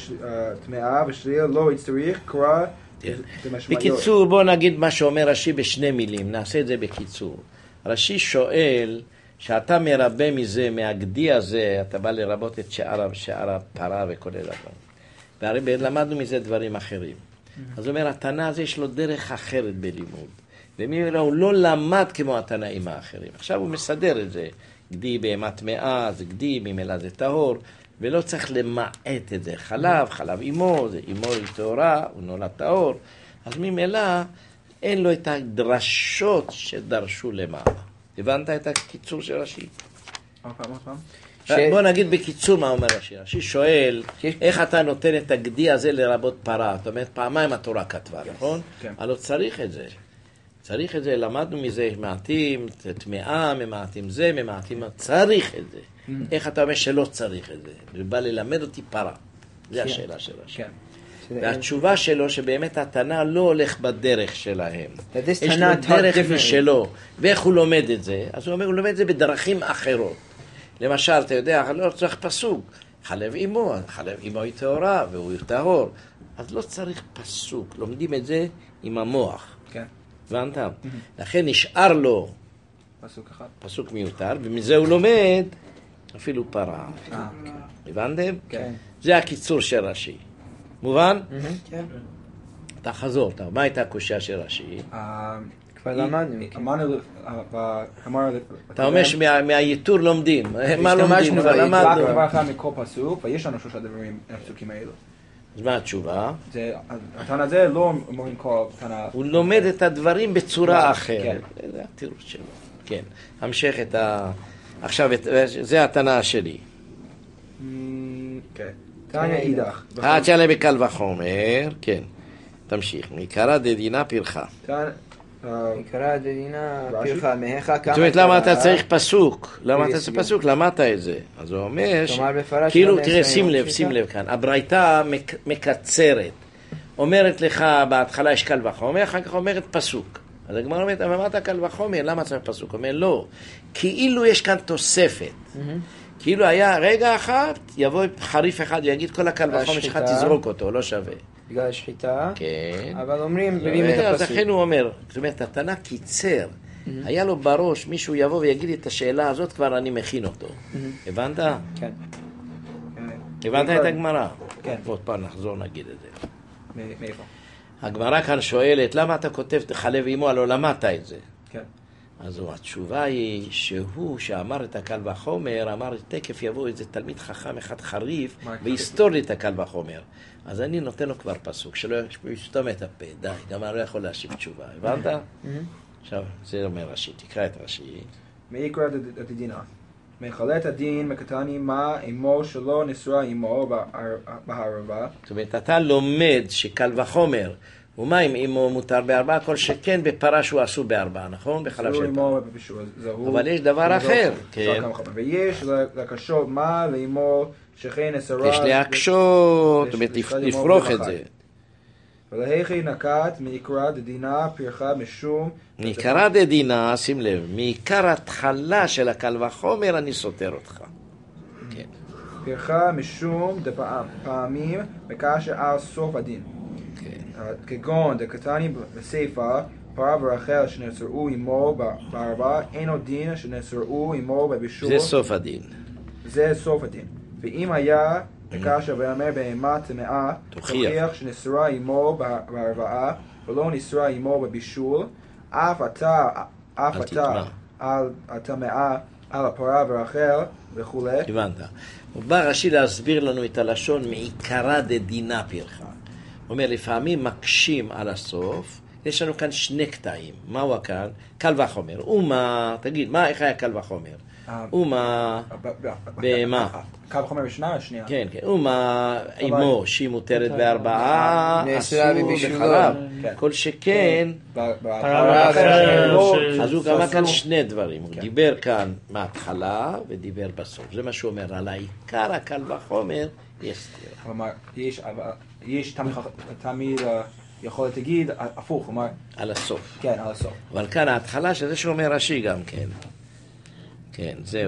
טמאה ושלילה לא צריך קרא דמשמעיות. בקיצור, בוא נגיד מה שאומר רש"י בשני מילים, נעשה את זה בקיצור. רש"י שואל, שאתה מרבה מזה, מהגדי הזה, אתה בא לרבות את שער, שער הפרה וכל הדבר. והרי למדנו מזה דברים אחרים. אז הוא אומר, התנא הזה יש לו דרך אחרת בלימוד. וממילא הוא לא למד כמו התנאים האחרים. עכשיו הוא מסדר את זה. גדי בהמה טמאה, זה גדי, ממילא זה טהור, ולא צריך למעט את זה. חלב, חלב אימו, זה אימו היא טהורה, הוא נולד טהור. אז ממילא אין לו את הדרשות שדרשו למעלה. הבנת את הקיצור של רש"י? עוד פעם, עוד פעם. ש- בוא נגיד בקיצור מה אומר רש"י. רש"י שואל, איך אתה נותן את הגדי הזה לרבות פרה? זאת אומרת, פעמיים התורה כתבה, נכון? כן. אבל לא צריך את זה. צריך את זה, למדנו מזה, מעטים, טמאה, ממעטים זה, ממעטים, צריך את זה. איך אתה אומר שלא צריך את זה? ובא ללמד אותי פרה. זו השאלה של רש"י. כן. והתשובה שלו שבאמת התנא לא הולך בדרך שלהם. That this יש Tanakh לו taught דרך differently. משלו. ואיך הוא לומד את זה? אז הוא אומר, הוא לומד את זה בדרכים אחרות. למשל, אתה יודע, לא צריך פסוק. חלב אימו, חלב אימו היא טהורה והוא טהור. אז לא צריך פסוק. לומדים את זה עם המוח. כן. הבנת? לכן נשאר לו פסוק אחד. פסוק מיותר, ומזה הוא לומד אפילו פרה. אה, הבנתם? כן. זה הקיצור של רש"י. מובן? כן. אתה חזור, אתה, מה הייתה הקושיה של רש"י? אה, כבר למדנו. אמרנו, אמרנו... אתה אומר שמהייתור לומדים. מה לומדים? השתמשנו כבר בייתור. למדנו. דבר אחד מכל פסוק, ויש לנו שלושה דברים הפסוקים האלו. אז מה התשובה? זה- התנא הזה לא אומרים כל תנא... הוא לומד את הדברים בצורה כן. אחרת. זה התירוץ שלו. כן. המשך את ה... עכשיו, את- זה התנא שלי. כן. תניא אידך. האצ'לה בקל וחומר, כן. תמשיך. מעיקרא דדינא פרחה. תנא... אה, עיקרא דדינא רש"י? פרחה מהכה כמה... זאת אומרת, למה אתה קרא? צריך פסוק? למה אתה ויש צריך גם. פסוק? למדת את זה. אז הוא אומר, ש- כלומר, בפרש כאילו, לא תראה, נעשה שים עם לב, פשיטה? שים לב כאן. הברייתא מק- מקצרת. אומרת לך, בהתחלה יש קל וחומר, אחר כך אומרת פסוק. אז הגמרא אומרת, אבל אמרת קל וחומר, למה צריך פסוק? אומר, לא. כאילו יש כאן תוספת. כאילו היה רגע אחת, יבוא חריף אחד ויגיד, כל הקל וחומר שלך השחיטה. תזרוק אותו, לא שווה. בגלל השחיטה. כן. אבל אומרים, מביאים את אז הפסוק. לכן הוא אומר, זאת אומרת, התנא קיצר. היה לו בראש, מישהו יבוא ויגיד לי את השאלה הזאת, כבר אני מכין אותו. הבנת? כן. הבנת את הגמרא? כן. עוד פעם נחזור נגיד את זה. מ- מאיפה? הגמרא כאן שואלת, למה אתה כותב חלב אימו, הלא למדת את זה? כן. אז התשובה היא שהוא שאמר את הקל וחומר, אמר תקף יבוא איזה תלמיד חכם אחד חריף מה? ויסתור לי את הקל וחומר. אז אני נותן לו כבר פסוק, שלא יסתום את הפה, די, גם אני לא יכול להשיב תשובה, הבנת? עכשיו, זה אומר רש"י, תקרא את רש"י. מעיקרא דדינא. מכלה את הדין מקטני מה אמו שלא נשרה אמו בער- בערבה. זאת אומרת, אתה לומד שקל וחומר, ומה אם אמו מותר בארבעה, כל שכן בפרה שהוא אסור בארבעה, נכון? בחלב אסור של פרה. אמו בבישול. זהו. אבל יש דבר אחר, אפשר כן. כמה חומר. ויש לקשות מה לאמו שכן נסרה. יש להקשות, זאת אומרת, יש- יש- לפרוח את יש- זה. ולהכי נקט מעיקרא דדינא פרחה משום מעיקרא דדינא, שים לב, מעיקר התחלה של הקל וחומר אני סותר אותך. כן. פרחה משום דפעמים וכאשר על סוף הדין. כן. כגון דקתני בסיפא פרה ורחל שנצרעו עמו בערבה אינו דין שנצרעו עמו בבישול. זה סוף הדין. זה סוף הדין. ואם היה וכאשר ואומר בהמה טמאה תוכיח. תוכיח שנשרה עמו בערבה ולא נשרה עמו בבישול אף אתה אף אל אתה תטמא. על הטמאה על הפרה ורחל וכולי. הבנת. הוא בא רש"י להסביר לנו את הלשון מעיקרא דדינא פרחה. הוא אומר, לפעמים מקשים על הסוף, יש לנו כאן שני קטעים. מהו כאן? קל וחומר. ומה, תגיד, מה, איך היה קל וחומר? אה, ומה, בהמה. קו חומר ראשונה, שנייה. כן, כן. ומה, אמו, שהיא מותרת בארבעה, נאסרה אסור בבישולו. בחלב. כן. כל שכן, פרה אחר, לא, ש- אז הוא אמר כאן שאסור. שני דברים. הוא דיבר כאן מההתחלה ודיבר בסוף. זה מה שהוא אומר. על העיקר הקל וחומר, יש סתירה. כלומר, יש, אבל יש תמיד, תמיד אה, יכול להגיד הפוך, כלומר, על הסוף. כן, על הסוף. אבל כאן ההתחלה שזה שאומר רש"י גם כן. כן, זהו.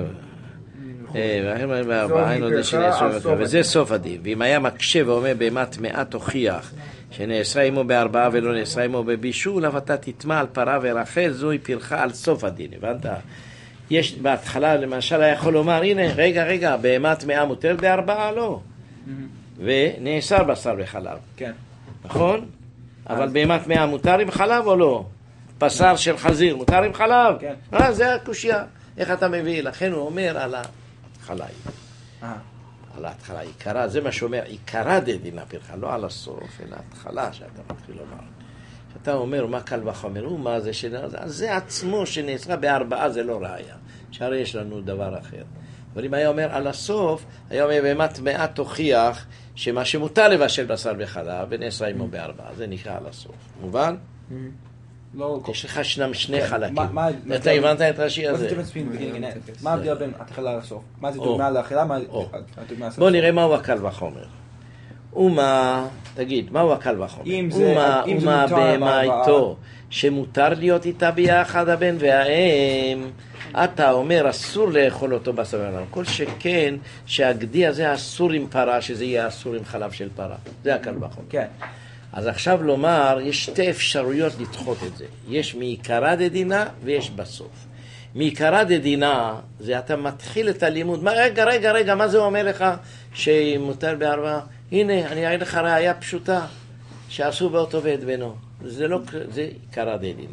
וזה סוף הדין. ואם היה מקשה ואומר בהמה טמאה תוכיח שנאסרה עמו בארבעה ולא נאסרה עמו בבישול, אבל אתה תטמא על פרה ורחל, זוהי פרחה על סוף הדין. הבנת? יש בהתחלה למשל היה יכול לומר, הנה, רגע, רגע, בהמה טמאה מותרת בארבעה? לא. ונאסר בשר וחלב. כן. נכון? אבל בהמה טמאה מותר עם חלב או לא? בשר של חזיר מותר עם חלב? כן. אה, זה הקושיה. איך אתה מביא? לכן הוא אומר על ההתחלה. אה, על ההתחלה. עיקרה, זה מה שאומר, עיקרא דדינא פרחה, לא על הסוף, אלא ההתחלה שאתה מתחיל לומר. כשאתה אומר מה קל וחומר, מה זה שנאסר, אז זה עצמו שנאסרה בארבעה, זה לא ראיה. שהרי יש לנו דבר אחר. אבל אם היה אומר על הסוף, היה אומר בהמה טמאה תוכיח שמה שמותר לבשל בשר וחלב, ונאסרה עמו בארבעה, זה נקרא על הסוף. מובן? לא... יש לך שנם שני כן. חלקים. מה- מה- אתה הבנת את רש"י מה זה הזה? difference between beginning and end? מה ההבדל בין התחלה לסוף? מה זה או. דוגמה לאכילה? מה או. הדוגמה לסוף? בוא נראה מהו הקל וחומר. ומה, תגיד, מהו הקל וחומר? אם זה- ומה, אם זה ומה מותר בהמה בארבעה. איתו, שמותר להיות איתה ביחד הבן והאם, אתה אומר אסור לאכול אותו בשר ולחם. כל שכן שהגדי הזה אסור עם פרה, שזה יהיה אסור עם חלב של פרה. זה הקל וחומר. כן. אז עכשיו לומר, יש שתי אפשרויות לדחות את זה. יש מעיקרא דדינא ויש בסוף. מעיקרא דדינא זה אתה מתחיל את הלימוד. מה, רגע, רגע, רגע, מה זה אומר לך שמותר בארבעה? הנה, אני אגיד לך ראיה פשוטה, שעשו באות עובד בנו. זה לא, זה עיקרא דדינא.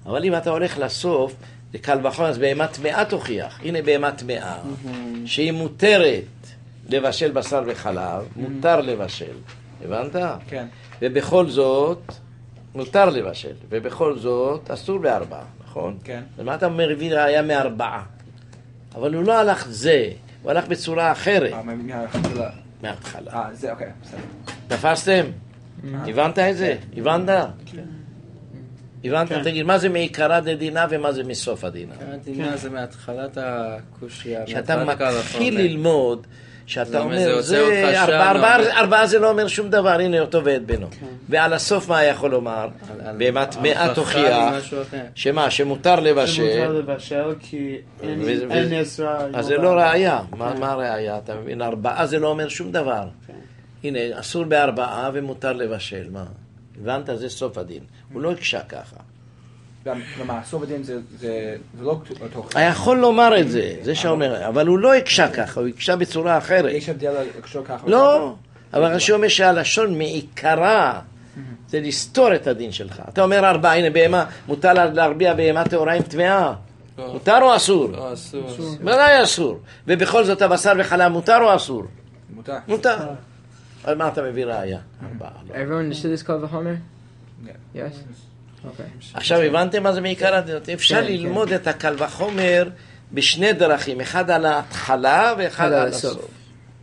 אבל אם אתה הולך לסוף, זה קל וחומר, אז בהמה טמאה תוכיח. הנה בהמה טמאה, שהיא מותרת לבשל בשר וחלב, מותר לבשל. הבנת? כן. ובכל זאת, מותר לבשל, ובכל זאת, אסור בארבעה, נכון? כן. ומה אתה מביא ראיה מארבעה? אבל הוא לא הלך זה, הוא הלך בצורה אחרת. אה, מההתחלה. מההתחלה. אה, זה, אוקיי, בסדר. תפסתם? הבנת את זה? הבנת? הבנת? תגיד, מה זה מעיקרא דדינא ומה זה מסוף הדינא? הדינה זה מהתחלת הקושיה. כשאתה מהתחלת הקו מתחיל החומר. ללמוד, שאתה זה אומר, זה אומר, יוצא זה אותך שם, ארבעה, אומר. ארבעה, ארבעה זה לא אומר שום דבר, הנה אותו ואת בנו. ועל הסוף מה יכול לומר? על- על- בהמה טמאה ההוכחה תוכיח, היא משהו אחר. שמה? שמותר לבשל, שמותר לבשל כי אין וזה- אין וזה- עזרא. אז זה לא ראיה. מה מה הראיה? אתה מבין? ארבעה זה לא אומר שום דבר. הנה, אסור בארבעה ומותר לבשל, מה? הבנת? זה סוף הדין. הוא לא הקשה ככה. למה, סוף הדין זה זה- זה לא תוכן. היה יכול לומר את זה, זה שאומר, אבל הוא לא הקשה ככה, הוא הקשה בצורה אחרת. יש הבדל לקשור ככה. לא, אבל רש"י אומר שהלשון מעיקרה זה לסתור את הדין שלך. אתה אומר ארבעה, הנה בהמה, מותר לה להרביע בהמה טהורה עם טמאה. לא. מותר או אסור? לא, אסור. ודאי אסור. ובכל זאת הבשר וחלב מותר או אסור? מותר. מותר. על מה אתה מביא ראיה? ארבעה. לא. Everyone understood this קל וחומר? Yeah. Yes? Okay. עכשיו הבנתם מה זה מעיקר הדין? אפשר כן, ללמוד את הקל וחומר בשני דרכים, אחד על ההתחלה ואחד על על הסוף. הסוף.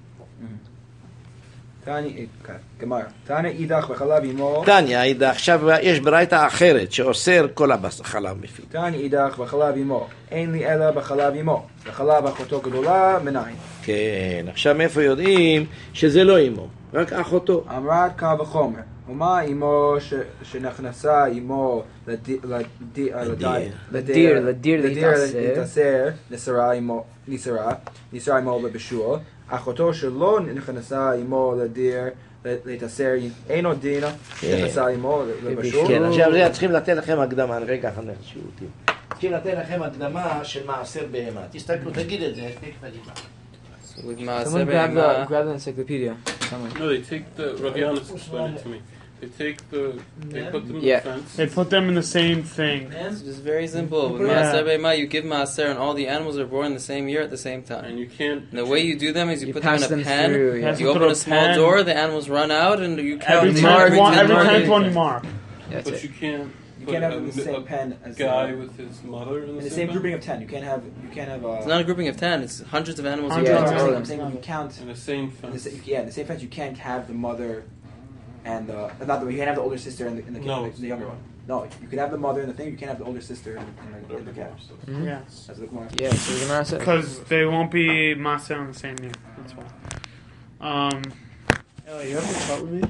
תני, גמר. תני אידך בחלב אמו. תניא, אידך, עכשיו יש ברייתא אחרת שאוסר כל החלב מפיו. תני אידך בחלב אמו. אין לי אלא בחלב אמו. בחלב אחותו גדולה מנין. כן, עכשיו מאיפה יודעים שזה לא אמו, רק אחותו. אמרת קל וחומר. ומה אמו ש- שנכנסה אמו לדי- לדי- לדי- לדיר, לדיר להתאסר. להתאסר, נסרה אמו, נסרה, נסרה אמו בבישול. אחותו שלא נכנסה אמו לדיר, להתאסר, אינו דינה, נכנסה אמו לבישול. כן, עכשיו זה צריכים לתת לכם הקדמה, רגע אחד נחשו אותי. צריכים לתת לכם הקדמה של מעשר בהמה. תסתכלו, תגיד את זה, תקף הלימה. With מעשה Someone grab the, בהמה, grab the encyclopedia. Someone. No, they take the, Rabbi Yonis explained it to me. They take the, they put them in Yeah. the fence. They put them in the same thing. it's just very simple. With Yeah. מעשה בהמה, you give maaser and all the animals are born the same year at the same time. And you can't, And the way you do them is you, You put them pass in a them pen, through, yeah. Yes. you You open put a a small pen. door, the animals run out, and you count Every the tenth every one, tenth every one. tenth one you mark. That's but it. you can't You put can't have a, the same a pen as guy uh, with his mother in the, in the same grouping of ten. You can't have you can't have It's uh, not a grouping of ten, it's hundreds of animals. Hundreds. you yeah, count. I'm saying, Yeah. I'm saying when you count in the same in the, fence. sa- yeah, in the same fence you can't have the mother and the not the you can't have the older sister and the, and the, No. the younger one. No, you can have the mother and the thing. You can't have the older sister and, and, the, and the cat. Yes. That's the Gemara. Yeah, so the Gemara said. Because they won't be maaser on the same year. That's why. Um, Ella, you have to talk with me?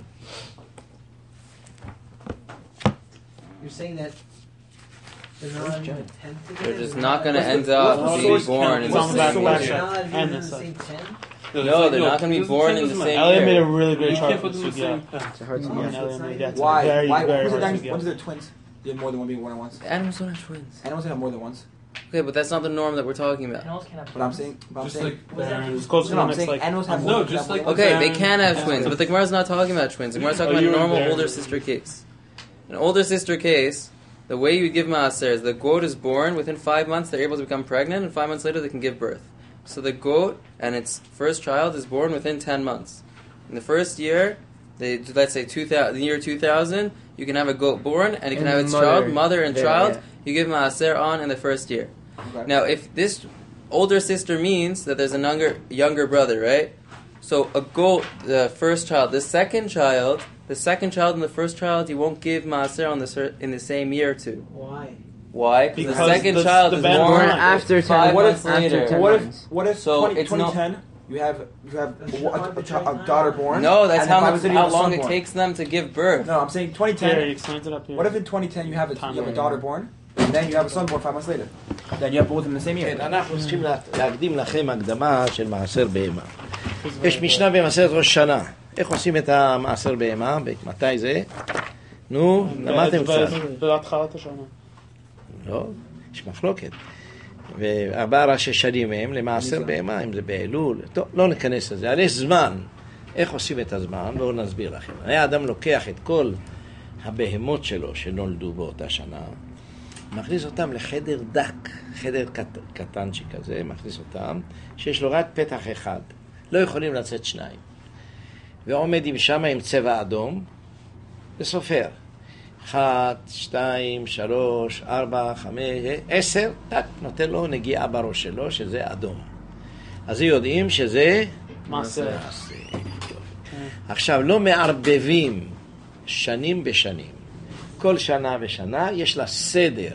You're saying that they're not on the tenth They're just not going to end up what being source born in It's the on the back same back year. side. Not And even on this the side. same ten? No, they're not going to be born in the same Elliot made a year. really You great can't chart put for them in this the same sugya. fence. It's a hard to Yeah, get. and Elliot made that. Why? Very, Why? very What was hard it? sugya. What is it? Twins? You have more than one being born at once. Animals don't have twins. Animals have more than once. Okay, but that's not the norm that we're talking about. Animals can have But I'm saying, but I'm Just saying, like, It's close to no, the I'm next, saying like, animals have No, more just than like- one. Okay, they Um, can have yeah. twins, but the Gemara's not talking about twins. The Gemara's talking Oh, about you a were normal there. older sister case. An older sister case, the way you give maaser is the goat is born, within five months they're able to become pregnant, and five months later they can give birth. So the goat and its first child is born within ten months. In the first year, they let's say two thousand, the year two thousand, you can have a goat born, and you can And have its mother child, mother and there, child. yeah. You give maaser on in the first year. Okay. Now, if this older sister means that there's a younger younger brother, right? So a goat, the first child, the second child, the second child and the first child, you won't give maaser on the cer- in the same year too. Why? Why? Because the Because second the- child the is bad born Born Born after five ten. what months if- after later. ten What if? months. What if? So twenty, it's twenty not- ten. You have you have That's a, just a, one a, for chi- a twenty-nine. daughter born. No, that's and how then five much, months later you how have a son long it born. takes them to give birth. No, I'm saying twenty Here, he ten. explains it up here. What if in twenty ten you have a, you have a Timeline. daughter born, and then you have a son born five months later? Then you have both in the same year. כן, אנחנו צריכים לה- להקדים לכם הקדמה של מעשר בהמה. יש משנה במסכת ראש שנה. איך עושים את המעשר בהמה? מתי זה? נו, למדתם קצת. בהתחלת השנה. לא, יש מחלוקת. וארבעה ראשי שנים הם למעשר בהמה, אם זה באלול. טוב, לא ניכנס לזה. אבל יש זמן. איך עושים את הזמן? בואו נסביר לכם. היה אדם לוקח את כל הבהמות שלו שנולדו באותה שנה, מכניס אותם לחדר דק, חדר קט, קטנצ'י כזה, מכניס אותם, שיש לו רק פתח אחד, לא יכולים לצאת שניים. ועומד עם שם עם צבע אדום, וסופר. אחת, שתיים, שלוש, ארבע, חמש, עשר, טק, נותן לו נגיעה בראש שלו, שזה אדום. אז יודעים שזה מעשר. עכשיו, לא מערבבים שנים בשנים. כל שנה ושנה יש לה סדר.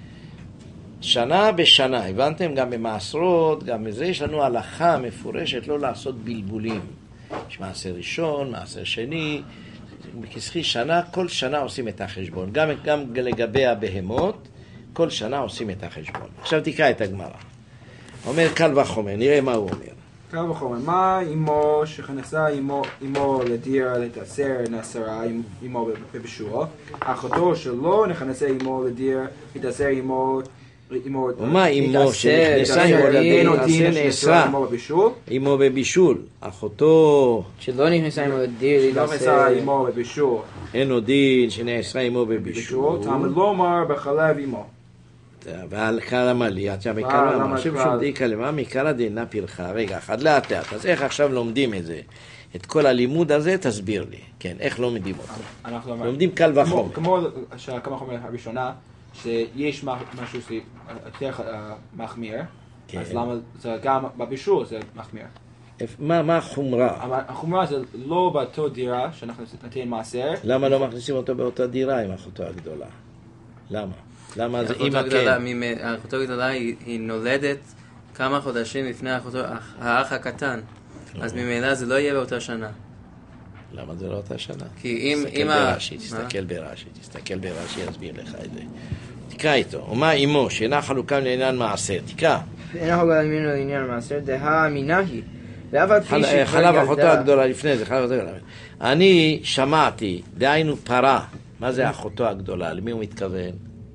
שנה בשנה, הבנתם? גם במעשרות, גם בזה יש לנו הלכה מפורשת לא לעשות בלבולים. יש מעשר ראשון, מעשר שני, בכסחי שנה, כל שנה עושים את החשבון. גם, גם לגבי הבהמות, כל שנה עושים את החשבון. עכשיו תקרא את הגמרא. אומר קל וחומר, נראה מה הוא אומר. קל וחומר, מה אמו שכנסה אמו, אמו לדיר לתעשר נסרה אמו בבישול, אחותו שלא נכנסה אמו לדיר לתעשר אמו ומה אמו שנכנסה אמו לדיר לתעשר בבישול? אמו בבישול, אחותו שלא נכנסה עמו לדיר שלא נכנסה אמו בבישול, אין עוד דין שנעשרה עמו בבישול, תלמוד לומר בחלב אמו. ועל קרא מלי, עד שהמקרא אמר, שוב שוב די כלמה, מקרא דינה פרחה. רגע, אחד לאט לאט, אז איך עכשיו לומדים את זה? את כל הלימוד הזה, תסביר לי. כן, איך לומדים אותו? לומדים קל וחומר. כמו כמה חומר הראשונה, שיש משהו יותר מחמיר, אז למה זה גם בבישול זה מחמיר? מה החומרה? החומרה זה לא באותו דירה שאנחנו נתן מעשר. למה לא מכניסים אותו באותה דירה עם אחותו הגדולה? למה? למה זה אימא כן? האחותו הגדולה היא נולדת כמה חודשים לפני האח הקטן, אז ממילא זה לא יהיה באותה שנה. למה זה לא אותה שנה? כי אם... תסתכל ברש"י, תסתכל ברש"י, תסתכל ברש"י, יסביר לך את זה. תקרא איתו, ומה אימו שאינה חלוקה לעניין מעשר, תקרא. אינה חלוקה לעניין מעשר, דהה אמינה היא. חלב אחותו הגדולה לפני זה, חלב אחותו הגדולה. אני שמעתי, דהיינו פרה, מה זה אחותו הגדולה? למי הוא מתכוון?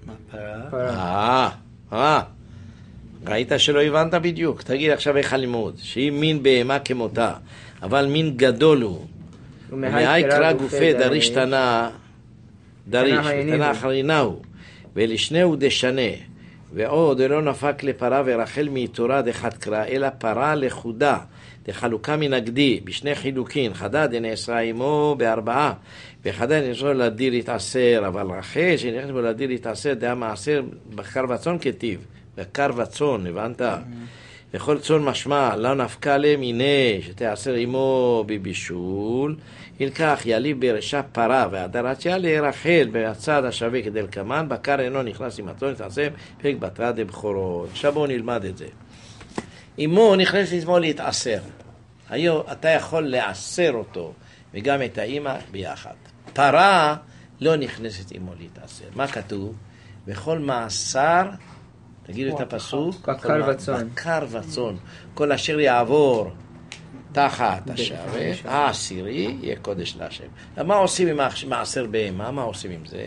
אה, אה, ראית שלא הבנת בדיוק? תגיד עכשיו איך הלימוד, שהיא מין בהמה כמותה, אבל מין גדול הוא, ומהי קרא גופי דריש תנה, דריש, ותנה אחרינה הוא, ולשנהו דשנה, ועוד לא נפק לפרה ורחל מיתורה דחת קרא, אלא פרה לחודה, דחלוקה מנגדי, בשני חילוקין, חדה דנעשרה עמו בארבעה, וחדה נעשרה לדיר להתעשר, אבל רחל שנכנס בו לדיר להתעשר, דעה מעשר בקר וצון כתיב, בקר וצון, הבנת? וכל צון משמע, לא נפקה להם, הנה, שתעשר עמו בבישול, ילקח יליב ברשע פרה, והדרתיה לרחל בצד השווה כדלקמן, בקר אינו נכנס עם הצון, תעשה פרק בתרה דבחורות. עכשיו בואו נלמד את זה. אמו נכנס לזמו להתעשר. היום אתה יכול לעשר אותו, וגם את האמא ביחד. פרה לא נכנסת אמו להתעשר. מה כתוב? בכל מעשר, תגידו את הפסוק, בקר וצאן. בקר וצאן. כל אשר יעבור תחת השווה, העשירי יהיה קודש להשם. מה עושים עם מעשר בהמה? מה עושים עם זה?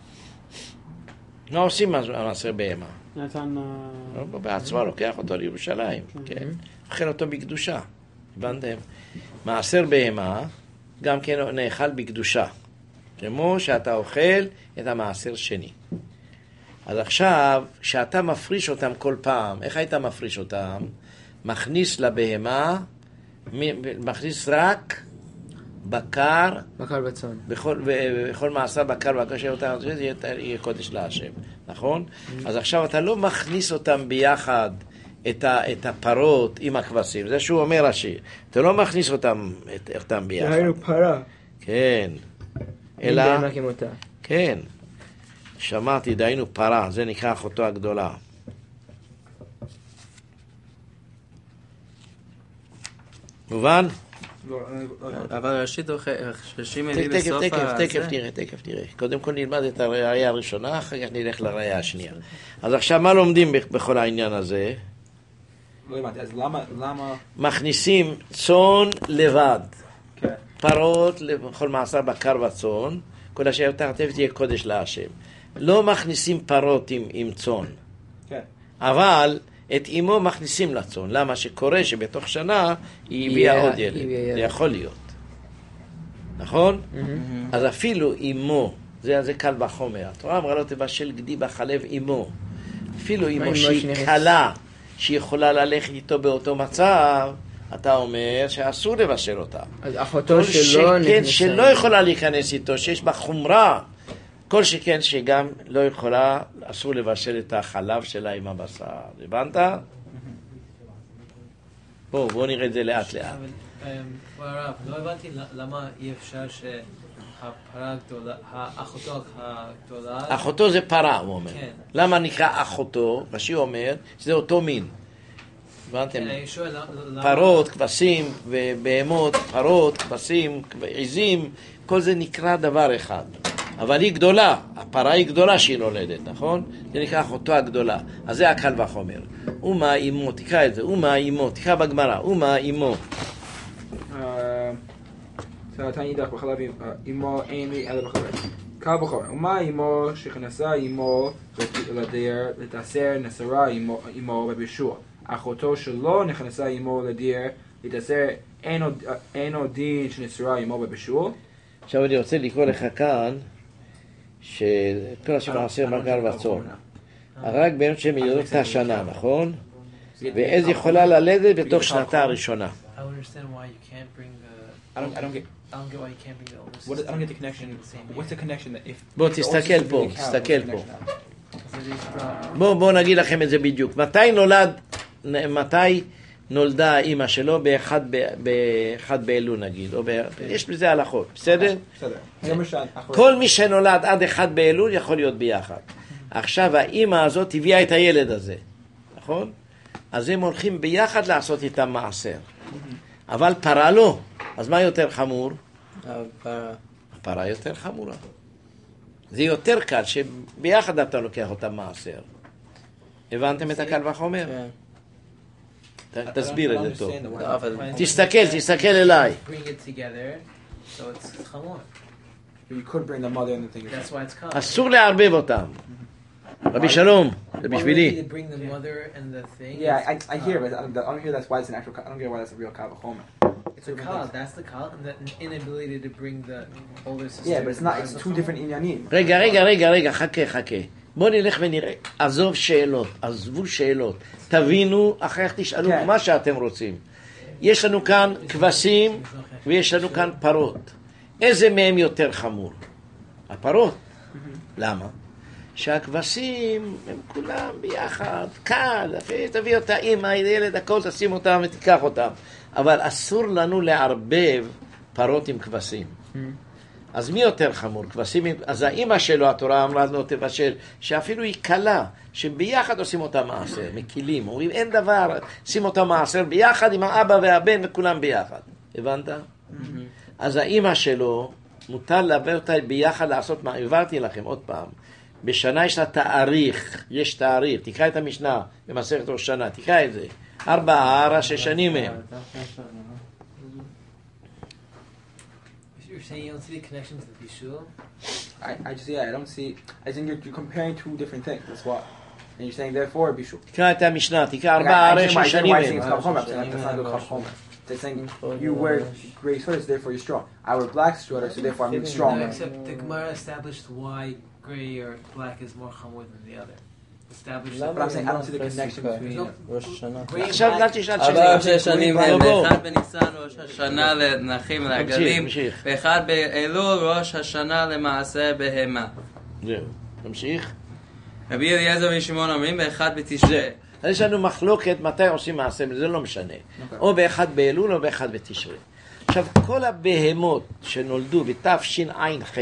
מה עושים עם מעשר בהמה? נתן... בעצמה לוקח אותו לירושלים, כן? אוכל אותו בקדושה, הבנתם? מעשר בהמה גם כן נאכל בקדושה, כמו שאתה אוכל את המעשר שני. אז עכשיו, שאתה מפריש אותם כל פעם, איך היית מפריש אותם? מכניס לבהמה, מכניס רק בקר, בקר וצאן. בכל, בכל מעשר בקר ובקר שאותה יהיה, יהיה קודש להשם, נכון? Mm-hmm. אז עכשיו אתה לא מכניס אותם ביחד, את, ה, את הפרות עם הכבשים, זה שהוא אומר השיר, אתה לא מכניס אותם, את, אותם ביחד. היינו פרה. כן. אלא... בהמה כמותה. כן. שמעתי, דהיינו פרה, זה נקרא אחותו הגדולה. מובן? אבל ראשית רש"י מביא בסוף הזה. תקף, תקף, תראה, תקף, תראה. קודם כל נלמד את הראייה הראשונה, אחר כך נלך לראייה השנייה. אז עכשיו מה לומדים בכל העניין הזה? לא הבנתי, אז למה, למה... מכניסים צאן לבד. פרות לכל מעשר בקר וצאן, כל אשר תחתיו תהיה קודש להשם. לא מכניסים פרות עם, עם צאן. כן. אבל את אמו מכניסים לצאן. למה? שקורה שבתוך שנה היא הביאה עוד ילד. זה יכול להיות. נכון? אז אפילו אמו זה, זה קל וחומר. התורה אמרה לו תבשל גדי בחלב אמו. אפילו אמו שהיא קלה, שהיא יכולה ללכת איתו באותו מצב, אתה אומר שאסור לבשל אותה. אז אחותו שלא נכנסה. שלא יכולה להיכנס איתו, שיש בה חומרה. כל שכן שגם לא יכולה, אסור לבשל את החלב שלה עם הבשר. הבנת? בואו, בואו נראה את זה לאט לאט. אבל הרב, לא הבנתי למה אי אפשר שהפרה הגדולה, האחותו הגדולה... אחותו זה פרה, הוא אומר. למה נקרא אחותו? רש"י אומר שזה אותו מין. הבנתם? פרות, כבשים ובהמות, פרות, כבשים, עיזים, כל זה נקרא דבר אחד. אבל היא גדולה, הפרה היא גדולה שהיא נולדת, נכון? זה נקרא אחותו הגדולה. אז זה הקל וחומר. ומה אימו, תקרא את זה, ומה אימו, תקרא בגמרא, ומה אימו. תעני דרך בחלב אימו אין לי אלא בחלב. קל וחומר. ומה אימו שכנסה אימו לדיר לתעשר נסרה אימו בבישוע. אחותו שלא נכנסה אימו לדיר לתעשר אין עוד דין שנסרה אימו בבישוע. עכשיו אני רוצה לקרוא לך כאן שכל השם מעשר מגל וצום. הרג בין שהם ילדות את השנה, נכון? ואיז יכולה ללדת בתוך שנתה הראשונה. I don't understand why you can't bring the... I don't, I don't get... I don't get why you can't bring the older sister. What is, I don't get the connection. What's the connection that if... בוא תסתכל פה, תסתכל פה. Because it is brought... בואו בוא נגיד לכם את זה בדיוק. מתי נולד, מתי נולדה האמא שלו באחד, באחד באלול נגיד, או ב... יש בזה הלכות, בסדר? בסדר. כל מי שנולד עד אחד באלול יכול להיות ביחד. עכשיו האמא הזאת הביאה את הילד הזה, נכון? אז הם הולכים ביחד לעשות איתם מעשר. אבל פרה לא. אז מה יותר חמור? הפרה. הפרה יותר חמורה. זה יותר קל שביחד אתה לוקח אותם מעשר. הבנתם את הקל וחומר? תסביר את זה טוב. תסתכל, תסתכל אליי. Bring it together, so it's chamor. You could bring the mother and the thing. That's why it's called. אסור לערבב אותם. רבי שלום, זה בשבילי. Bring the mother and the thing. Yeah, I, I hear it. I don't, I don't hear that's why it's an actual. I don't get why that's a real kal v'chomer. It's a call. That's the call, and the inability to bring the older sister. Yeah, but it's not. It's two different inyanim. רגע, רגע, רגע, רגע, חכה, חכה. בוא נלך ונראה. עזוב שאלות, עזבו שאלות. תבינו, אחר כך תשאלו מה שאתם רוצים. יש לנו כאן כבשים ויש לנו כאן פרות. איזה מהם יותר חמור? הפרות. למה? שהכבשים הם כולם ביחד, קל, תביא אותה אמא, ילד, הכל, תשים אותם ותיקח אותם. אבל אסור לנו לערבב פרות עם כבשים. אז מי יותר חמור? כבשים, אז האמא שלו, התורה אמרה לו תבשל, שאפילו היא קלה, שביחד עושים אותה מעשר, מקילים. אומרים, אין דבר, שים אותה מעשר ביחד עם האבא והבן וכולם ביחד. הבנת? אז האמא שלו, מותר להביא אותה ביחד לעשות מה, הבאתי לכם עוד פעם. בשנה יש לה תאריך, יש תאריך, תקרא את המשנה במסכת ראש שנה, תקרא את זה. ארבע ראשי שנים הם. You're saying you don't see the connection to the bishul? I, I just yeah, I don't see. I think you're, you're comparing two different things. That's why. And you're saying therefore bishul. תקרא את המשנה, תקרא ארבע ראשי שנים הם. That's not good kal v'chomer. They're saying you wear gray sweaters, therefore you're strong. I wear black sweaters, so therefore I'm strong. No, except the Gemara established why gray or black is more chamor than the other. Established. But I'm saying I don't see the connection between. ראש השנה. עכשיו אל תשאל ארבע שאלה. ראשי שנים הם, באחד בניסן ראש השנה לנחים ולעגלים, באחד באלול ראש השנה למעשה בהמה. זהו, תמשיך. רבי אליעזר ושמעון אומרים באחד בתשרי. אז יש לנו מחלוקת מתי עושים מעשה, זה לא משנה. או באחד באלול או באחד בתשרי. עכשיו, כל הבהמות שנולדו בתשע"ח,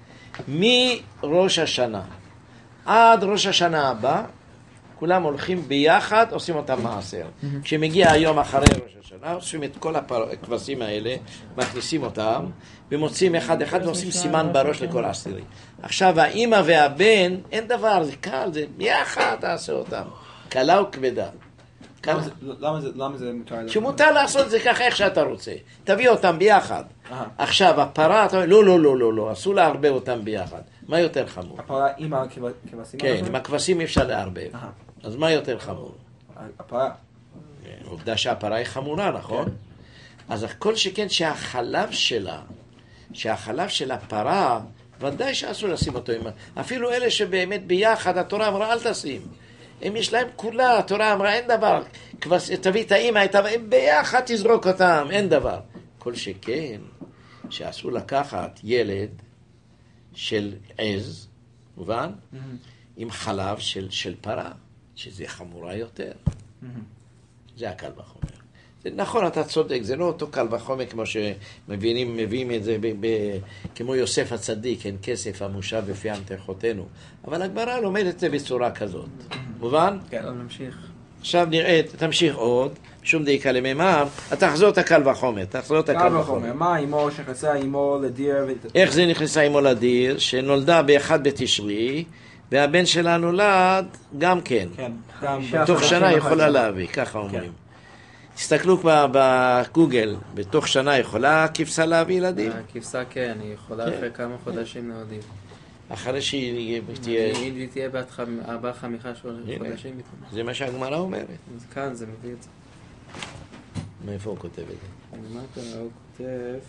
מראש השנה עד ראש השנה הבא, כולם הולכים ביחד, עושים אותם מעשר. כשמגיע היום אחרי ראש השנה, עושים את כל הכבשים האלה, מכניסים אותם, ומוצאים אחד אחד ועושים סימן בראש לכל עשירי. עכשיו, האמא והבן, אין דבר, זה קל, זה ביחד תעשה אותם. קלה וכבדה. למה זה מותר? שמותר לעשות את זה ככה איך שאתה רוצה. תביא אותם ביחד. עכשיו, הפרה, לא, לא, לא, לא, לא, אסור להרבה אותם ביחד. מה יותר חמור? הפרה עם הכבשים? כן, עם הכבשים אפשר לערבב. אז מה יותר חמור? הפרה. עובדה שהפרה היא חמורה, נכון? אז כל שכן שהחלב שלה, שהחלב של הפרה ודאי שאסור לשים אותו עם... אפילו אלה שבאמת ביחד, התורה אמרה, אל תשים. הם יש להם כולה, התורה אמרה, אין דבר. כבר תביא את האמא, הם ביחד תזרוק אותם, אין דבר. כל שכן, שאסור לקחת ילד של עז, מובן? Mm-hmm. עם חלב של, של פרה, שזה חמורה יותר. Mm-hmm. זה הקל וחומר. זה, נכון, אתה צודק, זה לא אותו קל וחומר כמו שמבינים, מביאים את זה ב, ב, כמו יוסף הצדיק, אין כסף המושב בפי המתחותינו. אבל הגמרא לומדת את זה בצורה כזאת. Mm-hmm. מובן? כן. טוב, נמשיך. עכשיו נראה, תמשיך עוד, שום דיקה לממר, תחזור את הקל וחומר, תחזור את הקל וחומר. מה אמו שנכנסה אמו לדיר? איך זה נכנסה אמו לדיר? שנולדה באחד בתשרי, והבן שלה נולד גם כן. כן. בתוך שנה יכולה להביא, ככה אומרים. תסתכלו בגוגל, בתוך שנה יכולה כבשה להביא ילדים? כבשה כן, היא יכולה אחרי כמה חודשים נולדים. אחרי שהיא תהיה... היא תהיה בת ארבעה חמישה חודשים. זה מה שהגמרא אומרת. אז כאן זה מביא את זה. מאיפה הוא כותב את זה? למטה הוא כותב...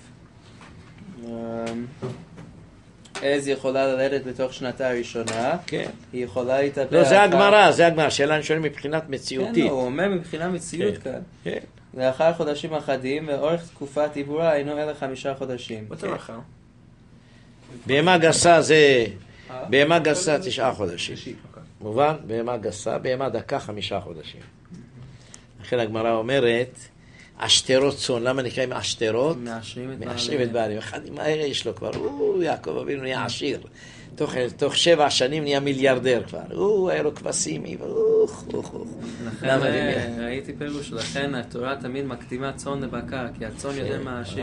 עז יכולה ללדת בתוך שנתה הראשונה. כן. היא יכולה להתאבד... לא, זה הגמרא, זה הגמרא. שאלה אני שואל מבחינת מציאותית. כן, הוא אומר מבחינה מציאות כאן. כן. לאחר חודשים אחדים, ואורך תקופת עיבורה אינו אלא חמישה חודשים. אותו אחר. בהמה גסה זה... בהמה גסה תשעה חודשים. מובן? בהמה גסה, בהמה דקה חמישה חודשים. לכן הגמרא אומרת, עשתרות צאן, למה נקראים עשתרות? מאשרים את בעלים. אחד עם הערה יש לו כבר, הוא יעקב אבינו נהיה עשיר. תוך, תוך שבע שנים נהיה מיליארדר כבר. הוא היה לו כבשים, אוך, אוך, אוך. לכן ראיתי פירוש, לכן התורה תמיד מקדימה צאן לבקר, כי הצאן יודע מה העשיר.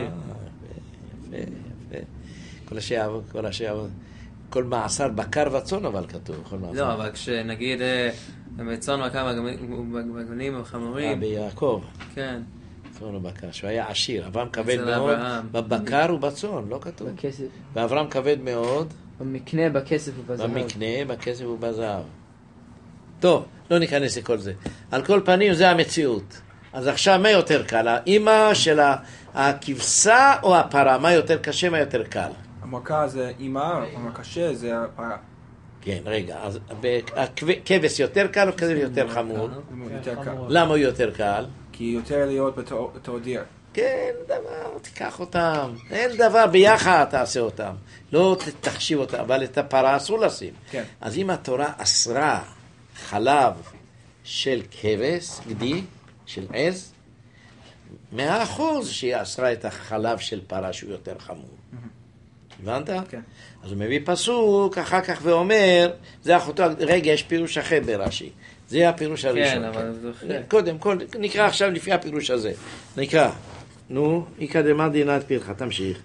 כל השעה, כל השעה, כל מעשר בקר וצאן אבל כתוב. לא, אבל כשנגיד צאן בקר בגמנים וחמורים. אה, ביעקב. כן. צאן ובקר, שהוא היה עשיר. אברהם כבד מאוד בבקר ובצאן, לא כתוב. ואברהם כבד מאוד. במקנה, בכסף ובזהב. במקנה, בכסף ובזהב. טוב, לא ניכנס לכל זה. על כל פנים זה המציאות. אז עכשיו מה יותר קל? האמא של הכבשה או הפרה? מה יותר קשה, מה יותר קל? המכה זה אמא, מה קשה זה הפרה. כן, רגע, אז הכבש יותר קל או כבש יותר חמור? יותר קל. למה הוא יותר קל? כי יותר להיות בתור דיר. כן, דבר, תיקח אותם. אין דבר, ביחד תעשה אותם. לא תחשיב אותם, אבל את הפרה אסור לשים. כן. אז אם התורה אסרה חלב של כבש, גדי, של עז, מאה אחוז שהיא אסרה את החלב של פרה שהוא יותר חמור. הבנת? כן. אז הוא מביא פסוק אחר כך ואומר, זה אחותו, רגע, יש פירוש אחר ברש"י. זה הפירוש הראשון. כן, אבל זה אחר. קודם כל, נקרא עכשיו לפי הפירוש הזה. נקרא. נו, איקא דמא דינת פרחה, תמשיך.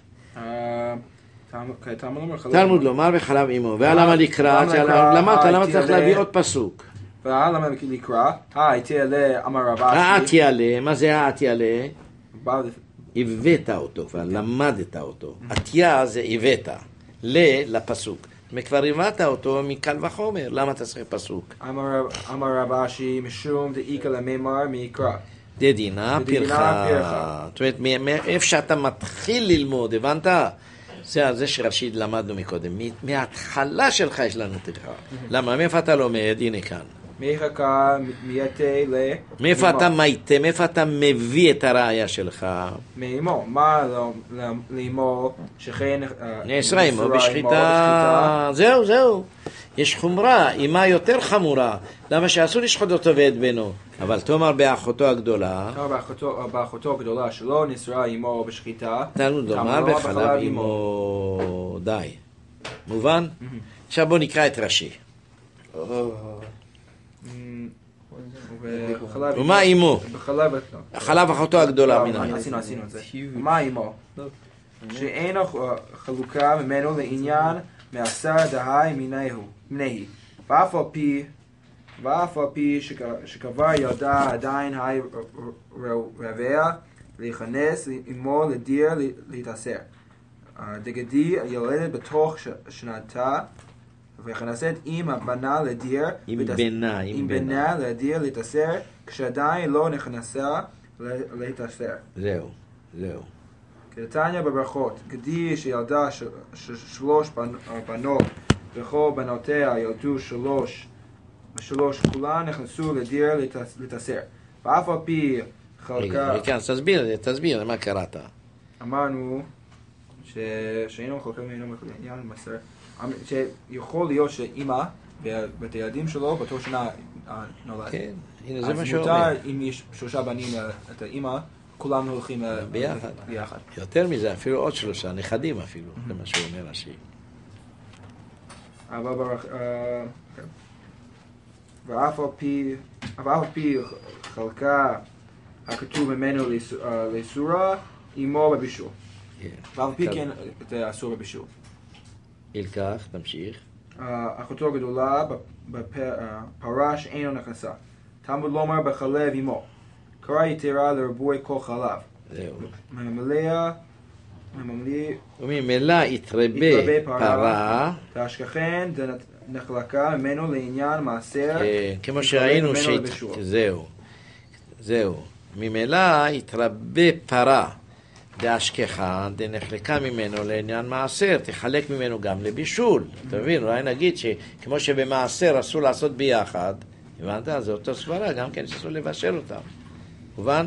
תלמוד לומר וחלב אמו. ולמה לקראת? למה למה צריך להביא עוד פסוק? ולמה לקרא? האתי עלה אמר רב אשי. האתי עלה, מה זה האתי עלה? הבאת אותו, כבר למדת אותו. עתיה זה הבאת, ל לפסוק. וכבר הבאת אותו מקל וחומר, למה אתה צריך פסוק? אמר רב אשי משום דאיקא לממר מקרא. דדינה פרחה. זאת אומרת, מאיפה שאתה מתחיל ללמוד, הבנת? זה זה שרש"י למדנו מקודם. מההתחלה שלך יש לנו טרחה. למה? מאיפה אתה לומד? הנה כאן. מחכה מייתה ל... מאיפה אתה מייתה? מאיפה אתה מביא את הראייה שלך? מאמו. מה לאמו שכן... נאסרה אמו בשחיטה. זהו, זהו. יש חומרה, אמה יותר חמורה. למה שאסור לשחוט אותו ואת בנו? אבל תאמר באחותו הגדולה. תאמר באחותו הגדולה שלא נאסרה אמו בשחיטה. תלמוד לומר בחלב אמו. די. מובן? עכשיו בוא נקרא את רש"י. ומה אמו? החלב אחותו הגדולה מן העין. עשינו, עשינו את זה. ומה אמו? שאין חלוקה ממנו לעניין מעשר דהי מנהי. ואף על פי, ואף על פי שכבר ילדה עדיין היי רבע להיכנס עמו לדיר להתאסר. דגדי ילדת בתוך שנתה וכנסת עם הבנה לדיר, עם בנה, עם בנה לדיר להתאסר, כשעדיין לא נכנסה להתאסר. זהו, זהו. כתניא בברכות, גדי שילדה ש- ש- שלוש בנ- בנות, וכל בנותיה ילדו שלוש, ושלוש כולן נכנסו לדיר לתס- לתסר. ואף על פי חלקה, רגע, כן, אז תסביר, תסביר, מה קראת? אמרנו ש- שאינו מחלקה ואינו מחלקה עניין מסר, אמ- שיכול להיות שאימא ואת הילדים שלו באותו שנה אה, נולד. כן, הנה זה מה אז שהוא מותר אומר. אם יש שלושה בנים אה, את האימא, כולם הולכים אה, ביחד. ביחד. יותר מזה, אפילו עוד שלושה, נכדים אפילו, זה מה שהוא אומר רש"י. אבל ברך... אה, כן. ואף על פי, אבל אף על פי חלקה הכתוב ממנו לס- אה, לסורה, אמו בבישול. כן. ואף על פי טוב. כן זה אסור בבישול. ילקח, תמשיך. אה, אחותו הגדולה בפרה שאינו נכנסה. תלמוד לומר בחלב אמו. קרא יתרה לריבוי כל חלב. זהו. ממלא, ממלא, וממילא יתרבה יתרבה פרה, פרה, והשכחן נחלקה ממנו לעניין מעשר. כן, כמו יתרבה שראינו, ממנו שהת- לבישול. זהו, זהו. ממילא יתרבה פרה דאשכחה, דנחלקה ממנו לעניין מעשר, תחלק ממנו גם לבישול. אתה מבין? אולי נגיד שכמו שבמעשר אסור לעשות ביחד, הבנת? זה אותו סברה, גם כן שאסור לבשל אותם. מובן?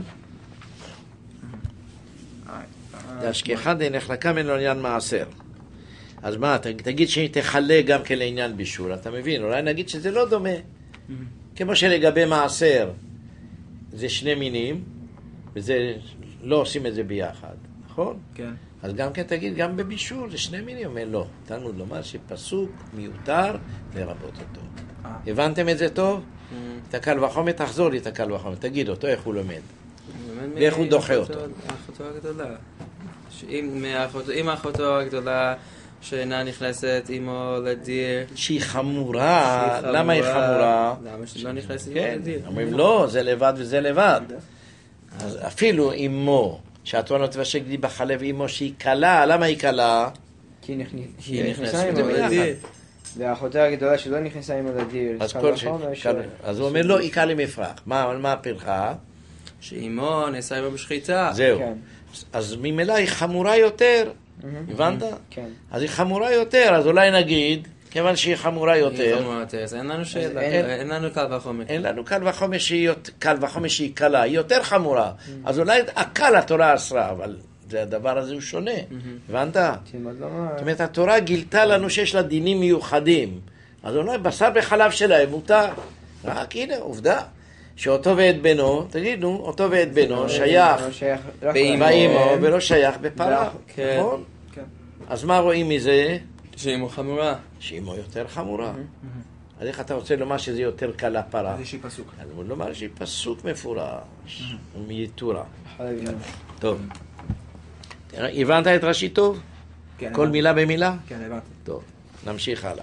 דאשכחה דנחלקה ממנו לעניין מעשר. אז מה, ת- תגיד שהיא תחלק גם כן לעניין בישול, אתה מבין? אולי נגיד שזה לא דומה. כמו שלגבי מעשר זה שני מינים, וזה לא עושים את זה ביחד, נכון? כן. אז גם כן תגיד, גם בבישול זה שני מינים, אומר לא. תלמוד לומר שפסוק מיותר לרבות אותו. אה. הבנתם את זה טוב? את הקל וחומר, תחזור לי את הקל וחומר, תגיד אותו איך הוא לומד. ואיך הוא דוחה אותו. אחותו הגדולה. שאם מאחותו- אם אחותו הגדולה שאינה נכנסת עמו לדיר, שהיא חמורה, שהיא למה היא חמורה? למה שלא נכנסת עמו כן, לדיר? אומרים לא, זה לבד וזה לבד. אז אפילו אמו, שהתורה לא תבשל גדי בחלב אמו שהיא קלה, למה היא קלה? כי היא נכנס- היא היא נכנסת נכנסה עמו עמו ביחד. לדיר. ואחותה הגדולה שלא נכנסה עמו לדיר. אז קל כל ש... וחומר ש- קל- אז הוא אומר לא, היא קלה מפרח. מה מה הפרחה? שאימו נעשה עמו בשחיטה. זהו. כן. אז ממילא היא חמורה יותר, הבנת? כן. אז היא חמורה יותר, אז אולי נגיד, כיוון שהיא חמורה היא יותר, חמורה יותר, אז אין לנו שאלה, אין- אין לנו קל וחומר. אין לנו קל וחומר שהיא יות- קל וחומר שהיא קלה, היא יותר חמורה. אז אולי הקל התורה אסרה, אבל זה הדבר הזה הוא שונה, הבנת? תלמד לומר. זאת אומרת, התורה גילתה לנו שיש לה דינים מיוחדים. אז אולי בשר בחלב שלהם מותר. רק הנה, עובדה. שאותו ואת בנו, תגידו, אותו ואת בנו שייך לא שייך רק באימו. באימו ולא שייך בפרה, כן. נכון? כן. אז מה רואים מזה? שאימו חמורה. שאימו יותר חמורה. אז איך אתה רוצה לומר שזה יותר קל לפרה? זה איזשהי פסוק. אז הוא לומר שהיא פסוק מפורש, ומייתורה. חלב אמו. טוב. הבנת את רש"י טוב? כן, כל הבנתי. מילה במילה? כן, הבנתי. טוב, נמשיך הלאה.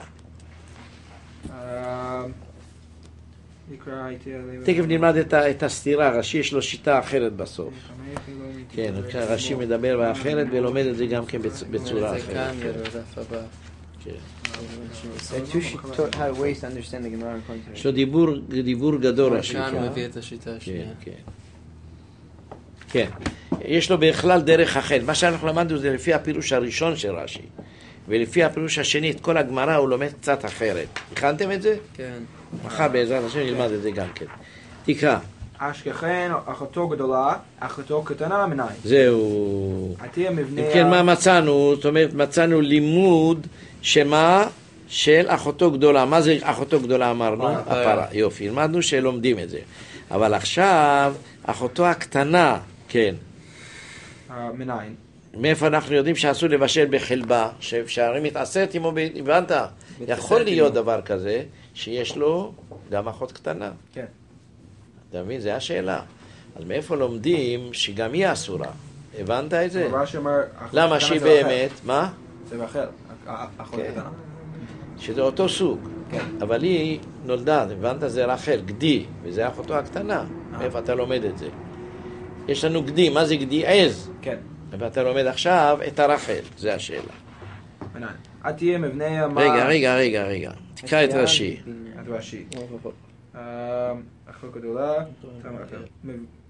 אה, נקרא איתי עליהם. תכף נלמד את ה- את הסתירה, רש"י יש לו שיטה אחרת בסוף. כן, רש"י מדבר באחרת ולומד את זה גם כן בצ- בצורה זה אחרת. כאן כן, בדף הבא. כן. There are two shitot how ways to understand the Gemara and context. יש לו דיבור, דיבור גדול רש"י. כאן הוא כן. מביא את השיטה כן, השנייה. כן. כן. יש לו בכלל דרך אחרת. מה שאנחנו למדנו זה לפי הפירוש הראשון של רש"י. ולפי הפירוש השני, את כל הגמרא הוא לומד קצת אחרת. הכנתם את זה? כן. מחר בעזרת השם נלמד את זה גם כן. תקרא. אשכחן, אחותו גדולה, אחותו קטנה מנין. זהו. עתיה מבנה... אם כן, מה מצאנו? זאת אומרת, מצאנו לימוד שמה? של אחותו גדולה. מה זה אחותו גדולה אמרנו? הפרה. הפרה. יופי, למדנו שלומדים את זה. אבל עכשיו, אחותו הקטנה, כן. אה, מנין. מאיפה אנחנו יודעים שאסור לבשל בחלבה, שהרי מתעשרת עמו, ב- הבנת? יכול להיות דבר כזה, שיש לו גם אחות קטנה. כן. אתה מבין? זו השאלה. אז מאיפה לומדים שגם היא אסורה? הבנת את זה? רש"י אומר... אחות למה קטנה שהיא זה רחל. באמת, מה? זה רחל, אחות כן. קטנה. שזה אותו סוג. כן. אבל היא נולדה, הבנת? זה רחל, גדי, וזה אחותו הקטנה. מאיפה אתה לומד את זה? יש לנו גדי, מה זה גדי? עז. כן. ואתה לומד עכשיו את הרחל, זה השאלה. מנין. עתיה מבנה... מה- רגע, רגע, רגע, רגע. תקרא את רש"י. את רש"י. אה, אחות גדולה. מב-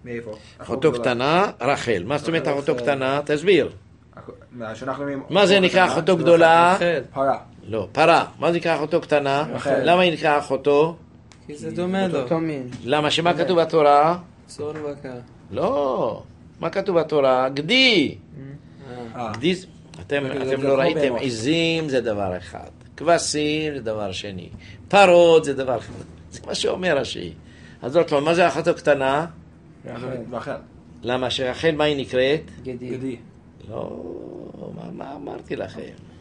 מאיפה? אחותו קטנה, רחל. מה זאת אומרת אחותו קטנה? תסביר. שאנחנו אומרים... מה זה נקרא אחותו גדולה? פרה. לא, פרה. מה זה נקרא אחותו קטנה? רחל. למה היא נקרא אחותו? כי זה דומה לו. אותו מין. למה? שמה כתוב בתורה? צאן ובקר. לא. מה כתוב בתורה? גדי. אה. גדי, אתם אתם לא ראיתם, עזים זה דבר אחד. כבשים זה דבר שני. פרות זה דבר אחד. זה מה שאומר רש"י. אז זאת אומרת, מה זה אחותו קטנה? רחל. למה? שרחל מה היא נקראת? גדי. גדי. לא, מה, מה אמרתי לכם?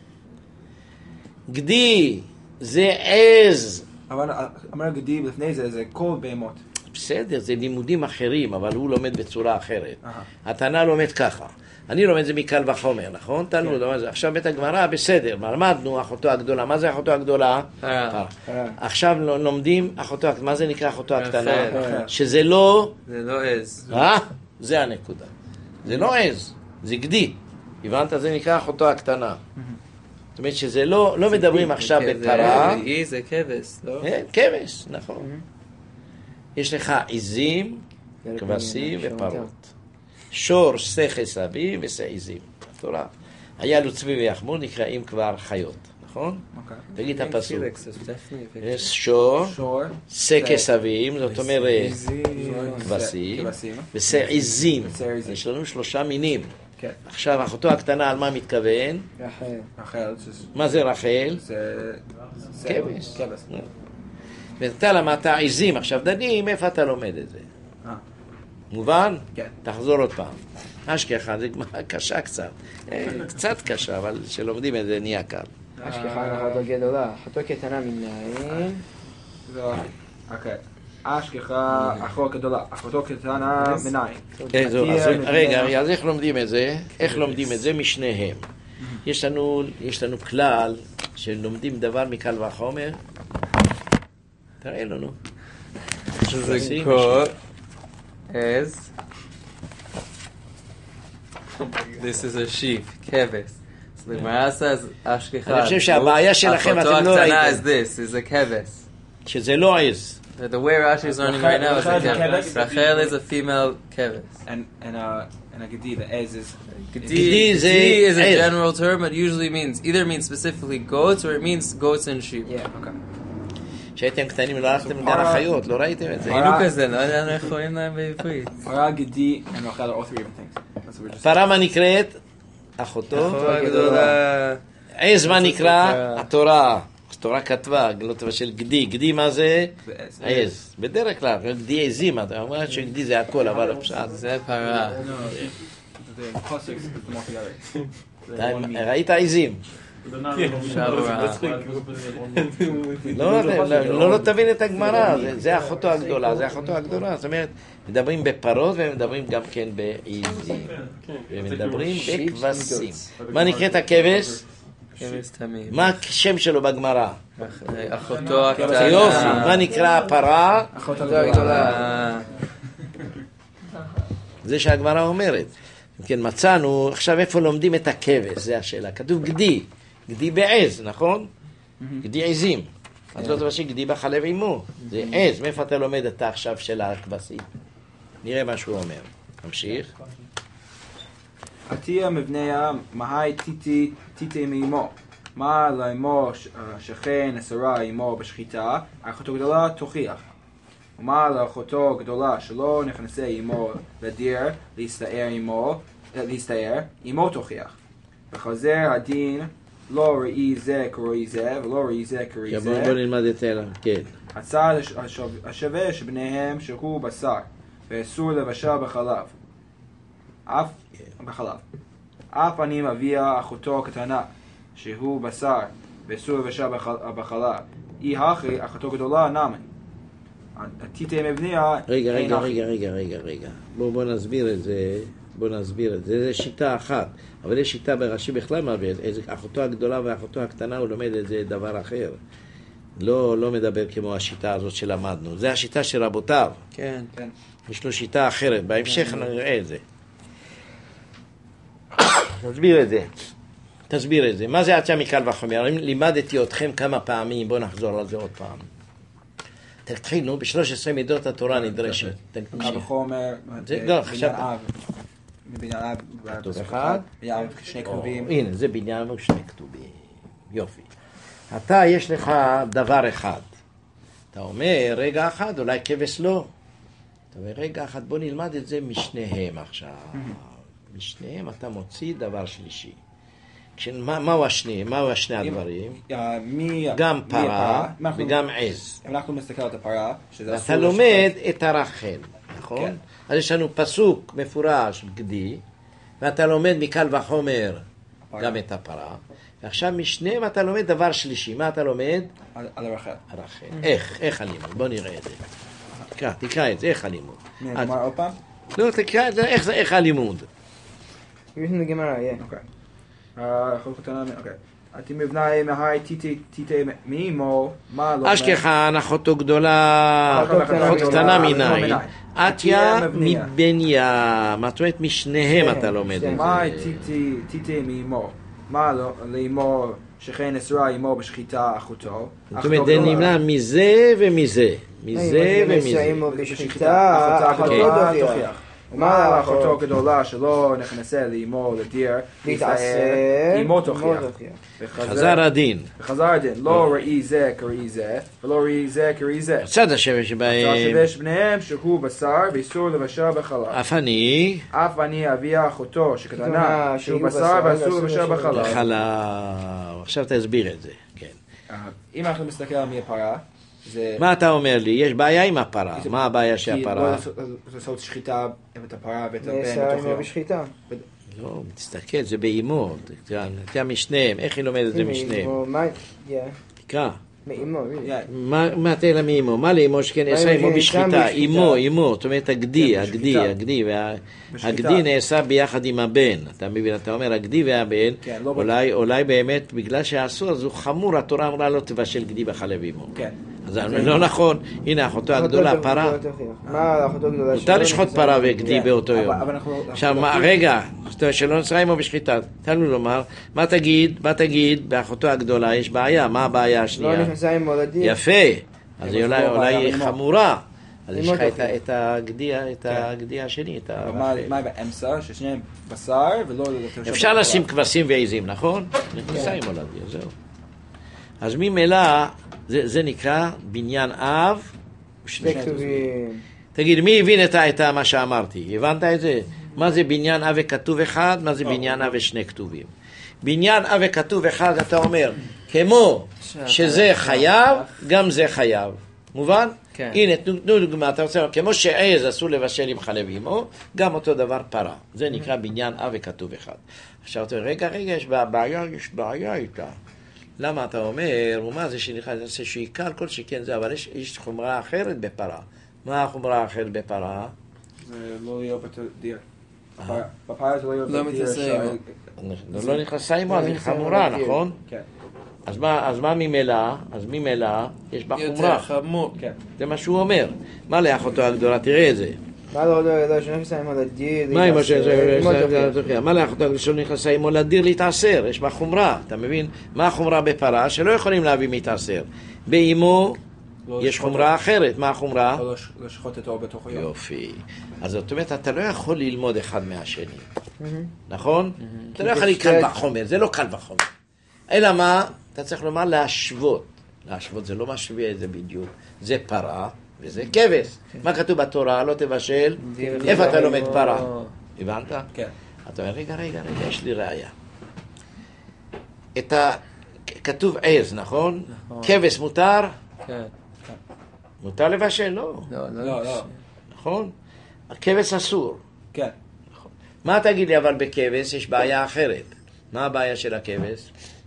גדי זה עז. אבל אמר גדי לפני זה, זה כל בהמות. בסדר, זה לימודים אחרים, אבל הוא לומד בצורה אחרת. התנא לומד ככה. אני לומד זה מקל וחומר, נכון? תלמוד, עכשיו בית הגמרא, בסדר, למדנו אחותו הגדולה. מה זה אחותו הגדולה? פרה. עכשיו לומדים אחותו, מה זה נקרא אחותו הקטנה? שזה לא... זה לא עז. אה? זה הנקודה. זה לא עז, זה גדי. הבנת? זה נקרא אחותו הקטנה. זאת אומרת שזה לא, לא מדברים עכשיו בפרה. זה זה כבש, לא? כן, כבש, נכון. יש לך עזים, כבשים ופרות. שור, שכס אביב ושעיזים. התורה. היה לו צבי ויחמור, נקראים כבר חיות, נכון? תגיד את הפסוק. יש שור, שכס אביב, זאת אומרת כבשים, ושעיזים. יש לנו שלושה מינים. עכשיו, אחותו הקטנה, על מה מתכוון? רחל. רחל. מה זה רחל? זה... כבש. ואתה למדת עיזים. עכשיו, דנים, איפה אתה לומד את זה? מובן? כן. תחזור עוד פעם. אשכחה, זה קשה קצת. קצת קשה, אבל כשלומדים את זה נהיה קל. אשכחה אחותו גדולה. אחותו קטנה מנין. אוקיי. אשכחה אחותו גדולה. אחותו קטנה מנין. רגע, אז איך לומדים את זה? איך לומדים את זה משניהם? יש לנו, יש לנו כלל שלומדים דבר מקל וחומר. תראה לנו. שזה קוד. As this is a sheep, כבש. So the Gemara says, Ashkechad. אני חושב שהבעיה שלכם אתם לא ראיתם. אחותו הקטנה is this, is a כבש. שזה לא עז. The way Rashi is learning right now is a כבש. Rachel is a female כבש. And and a and a gedi, the ez is Gedi is a general term. It usually means either means specifically goats or it means goats and sheep. Yeah, okay. כשהייתם קטנים לא הלכתם לגן החיות, לא ראיתם את זה. היינו כזה, לא ידענו איך קוראים להם בעברית. פרה, גדי, and רחל are all three different things. פרה מה נקראת? אחותו הגדולה. עז מה נקרא? התורה. התורה כתבה, לא תבשל גדי. גדי מה זה? עז. בדרך כלל, גדי עזים, אתה אומר שגדי זה הכל, אבל הפשט. זה פרה. ראית עזים? לא, לא תבין את הגמרא, זה אחותו הגדולה, זה אחותו הגדולה, זאת אומרת, מדברים בפרות ומדברים גם כן בעזים, ומדברים בכבשים. מה נקראת הכבש? כבש תמים. מה השם שלו בגמרא? אחותו הקטנה. יופי, מה נקרא הפרה? אחותו הגדולה. זה שהגמרא אומרת. כן, מצאנו, עכשיו איפה לומדים את הכבש, זה השאלה. כתוב גדי. גדי בעז, נכון? גדי עזים. אז לא תבשי גדי בחלב עמו. זה עז. מאיפה אתה לומד את עכשיו של הכבשים? נראה מה שהוא אומר. נמשיך. עתיה מבניה, מהי טיטי, טיטי מאמו. מה לאמו שכן אסרה עמו בשחיטה, אחותו גדולה תוכיח. ומה לאחותו גדולה שלא נכנסה עמו לדיר להסתער עמו, להסתער, עמו תוכיח. וחוזר הדין לא ראי זה כראי זה, ולא ראי זה כראי זה. בוא נלמד את אלה, כן. הצד השווה שביניהם שהוא בשר, ואסור לבשל בחלב. אף בחלב. אף אני מביא אחותו קטנה, שהוא בשר, ואסור לבשל בחלב. אי הכי אחותו גדולה נמן. טיטי מבניה... רגע, רגע, רגע, רגע, רגע, רגע. בוא נסביר את זה. בוא נסביר את זה. זה שיטה אחת. אבל יש שיטה ברש"י בכלל מעביר. אחותו הגדולה ואחותו הקטנה, הוא לומד את זה דבר אחר. לא, לא מדבר כמו השיטה הזאת שלמדנו. זה השיטה של רבותיו. כן. יש לו שיטה אחרת. בהמשך נראה את זה. תסביר את זה. תסביר את זה. מה זה עצה מקל וחומר? לימדתי אתכם כמה פעמים. בוא נחזור על זה עוד פעם. תתחילו, ב-שלוש עשרה מידות התורה נדרשת. קל וחומר, לא, עכשיו... בניין אב, כתוב אחד. בניין אב שני כתובים. הנה, זה בניין אב שני כתובים. יופי. אתה, יש לך דבר אחד. אתה אומר, רגע אחד, אולי כבש לא. אתה אומר, רגע אחד, בוא נלמד את זה משניהם עכשיו. משניהם אתה מוציא דבר שלישי. מהו השני? מהו השני הדברים? גם פרה וגם עז. אנחנו מסתכל על הפרה, אתה לומד את הרחל, נכון? אז יש לנו פסוק מפורש גדי, ואתה לומד מקל וחומר גם את הפרה. ועכשיו משניהם אתה לומד דבר שלישי. מה אתה לומד? על הרחל. הרחל. איך? איך הלימוד? בוא נראה את זה. תקרא, תקרא את זה, איך הלימוד? נאמר עוד פעם? לא, תקרא את זה, איך הלימוד? יושן לגמרא, יהיה. אוקיי. אוקיי. אתם מבנאי מהי תיתי מאמו, מה לא... אשכחן, אחותו גדולה, אחות קטנה מנין. עטיה מבניה, מה זאת אומרת משניהם אתה לומד את זה. מהי תיתי מאמו, מה לא לאמו שכן אסורה אמו בשחיטה אחותו. זאת אומרת, זה נמנע מזה ומזה. מזה ומזה. בשחיטה אחותו תוכיח. מה אחותו גדולה שלא נכנסה לאמו לדיר, להתעשר, אמו תוכיח. חזר הדין. וחזר הדין, לא ראי זה כראי זה, ולא ראי זה כראי זה. הצד השווה שבהם. הצד השווה שבניהם שהוא בשר ואיסור לבשל בחלב. אף אני. אף אני אביה אחותו שקטנה, שהוא בשר ואיסור לבשל בחלב. בחלב. עכשיו תסביר את זה, כן. אם אנחנו מסתכל על מי הפרה, מה אתה אומר לי? יש בעיה עם הפרה. מה הבעיה של הפרה? כי לא לעשות שחיטה את הפרה ואת הבן נעשה אימו בשחיטה. לא, תסתכל, זה באימו. תראה משניהם. איך היא לומדת את זה משניהם? תקרא. מאימו. מה תהיה לה מאימו? מה לאימו שכן נעשה אימו בשחיטה? אימו, אימו. זאת אומרת הגדי, הגדי, הגדי. הגדי נעשה ביחד עם הבן. אתה מבין? אתה אומר הגדי והבן. אולי באמת בגלל שאסור, אז הוא חמור. התורה אמרה לא תבשל גדי בחלב אימו. כן. זה לא נכון. הנה אחותו הגדולה, פרה. מותר לשחוט פרה וגדי באותו יום. עכשיו, רגע, שלא נצרה עמו בשחיטה. תן לו לומר, מה תגיד, מה תגיד, באחותו הגדולה יש בעיה. מה הבעיה השנייה? לא נכנסה עמו לדיר. יפה. אז אולי היא חמורה. אז יש לך את הגדי השני. מה באמצע? ששניהם בשר ולא... אפשר לשים כבשים ועזים, נכון? נכנסה עמו לדיר, זהו. אז ממילא, זה, זה נקרא בניין אב ושני כתובים. תגיד, מי הבין את, את מה שאמרתי? הבנת את זה? מה זה בניין אב וכתוב אחד? מה זה בניין אב ושני כתובים? בניין אב וכתוב אחד, אתה אומר, כמו שזה חייב, גם זה חייב. מובן? כן. הנה, תנו, תנו דוגמה, אתה רוצה, כמו שעז אסור לבשל עם חלב אימו, גם אותו דבר פרה. זה נקרא בניין אב וכתוב אחד. עכשיו אתה אומר, רגע, רגע, יש בעיה, יש בעיה איתה. למה אתה אומר, ומה זה שנכנס, זה שעיקר כל שכן זה, אבל יש, יש חומרה אחרת בפרה. מה החומרה האחרת בפרה? זה לא להיות בדיר. בפרה זה לא להיות בדיר. לא נכנסה עמו, אז היא חמורה, נכון? כן. אז מה, אז מה ממילא? אז ממילא יש בה חומרה. יותר חמור. כן. זה מה שהוא אומר. מה לאחותו הגדולה? תראה את זה. מה לא יודע, שלא נכנסה עמו לדיר, מה עם השאלה? מה לאחותו הגדולה שלא נכנסה עמו לדיר להתעשר? יש בה חומרה, אתה מבין? מה החומרה בפרה? שלא יכולים להביא מתעשר. באימו יש חומרה אחרת. מה החומרה? לא לשחוט אותו בתוך היום. יופי. אז זאת אומרת, אתה לא יכול ללמוד אחד מהשני. נכון? אתה לא יכול לקל וחומר, זה לא קל וחומר. אלא מה? אתה צריך לומר להשוות. להשוות זה לא משווה את זה בדיוק. זה פרה וזה כבש. מה כתוב בתורה? לא תבשל. איפה אתה לומד פרה? הבנת? כן. אתה אומר, רגע, רגע, רגע, יש לי ראיה. את ה... כתוב עז, נכון? כבש מותר? כן. מותר לבשל? לא. לא, לא, לא. נכון? הכבש אסור. כן. מה תגיד לי אבל בכבש? יש בעיה אחרת. מה הבעיה של הכבש?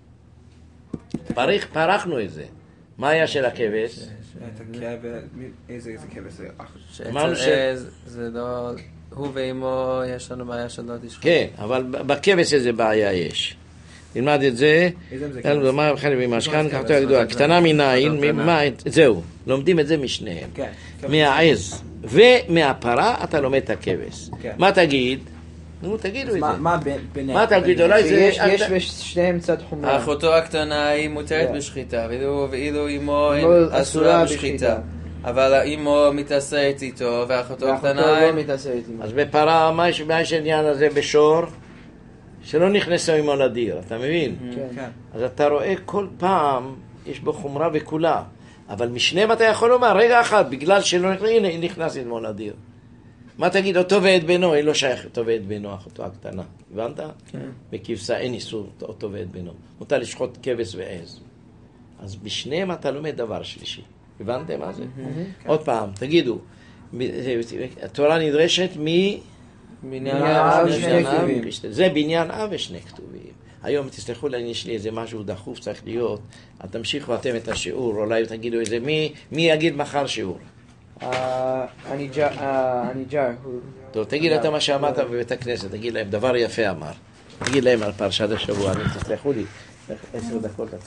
פריך, פרחנו את זה. מה היה של הכבש? את הכבש, איזה כבש זה? אמרנו ש... זה לא... הוא ואימו יש לנו בעיה שלא תשחוט. כן, אבל בכבש איזה בעיה יש. נלמד את זה. איזה זה כבש? מה חלק ממשכן, כחתו הגדולה. קטנה מנין, זהו. לומדים את זה משניהם. מהעז ומהפרה אתה לומד את הכבש. מה תגיד? נו, תגידו את זה. מה ביניהם? מה תגיד? אולי זה... יש בשניהם צד חומרה. אחותו הקטנה היא מותרת בשחיטה, ואילו אמו אסורה בשחיטה. אבל האמו מתעשרת איתו, ואחותו ואחותו הקטנה... לא מתעשרת עמו. אז בפרה, מה יש, מה יש העניין הזה בשור? שלא נכנסו עמו נדיר, אתה מבין? כן. אז אתה רואה כל פעם, יש בו חומרה וכולה. אבל משניהם אתה יכול לומר, רגע אחד, בגלל שלא נכנס, הנה, נכנס עמו נדיר. מה תגיד, אותו ואת בנו, אין לו שייך אותו ואת בנו, אחותו הקטנה. הבנת? כן. בכבשה אין איסור אותו ואת בנו. מותר לשחוט כבש ועז. אז בשניהם אתה לומד דבר שלישי. הבנתם מה זה? עוד פעם, תגידו, התורה נדרשת מ... בניין אב ושני ושני כתובים. כתובים. זה בניין אב ושני כתובים. היום תסלחו לי, יש לי איזה משהו דחוף צריך להיות. אז תמשיכו אתם את השיעור, אולי תגידו איזה, מי, מי יגיד מחר שיעור? אני ג'ר. טוב, תגיד אתה מה שאמרת בבית הכנסת, תגיד להם, דבר יפה אמר. תגיד להם על פרשת השבוע, תסלחו לי, עשר דקות.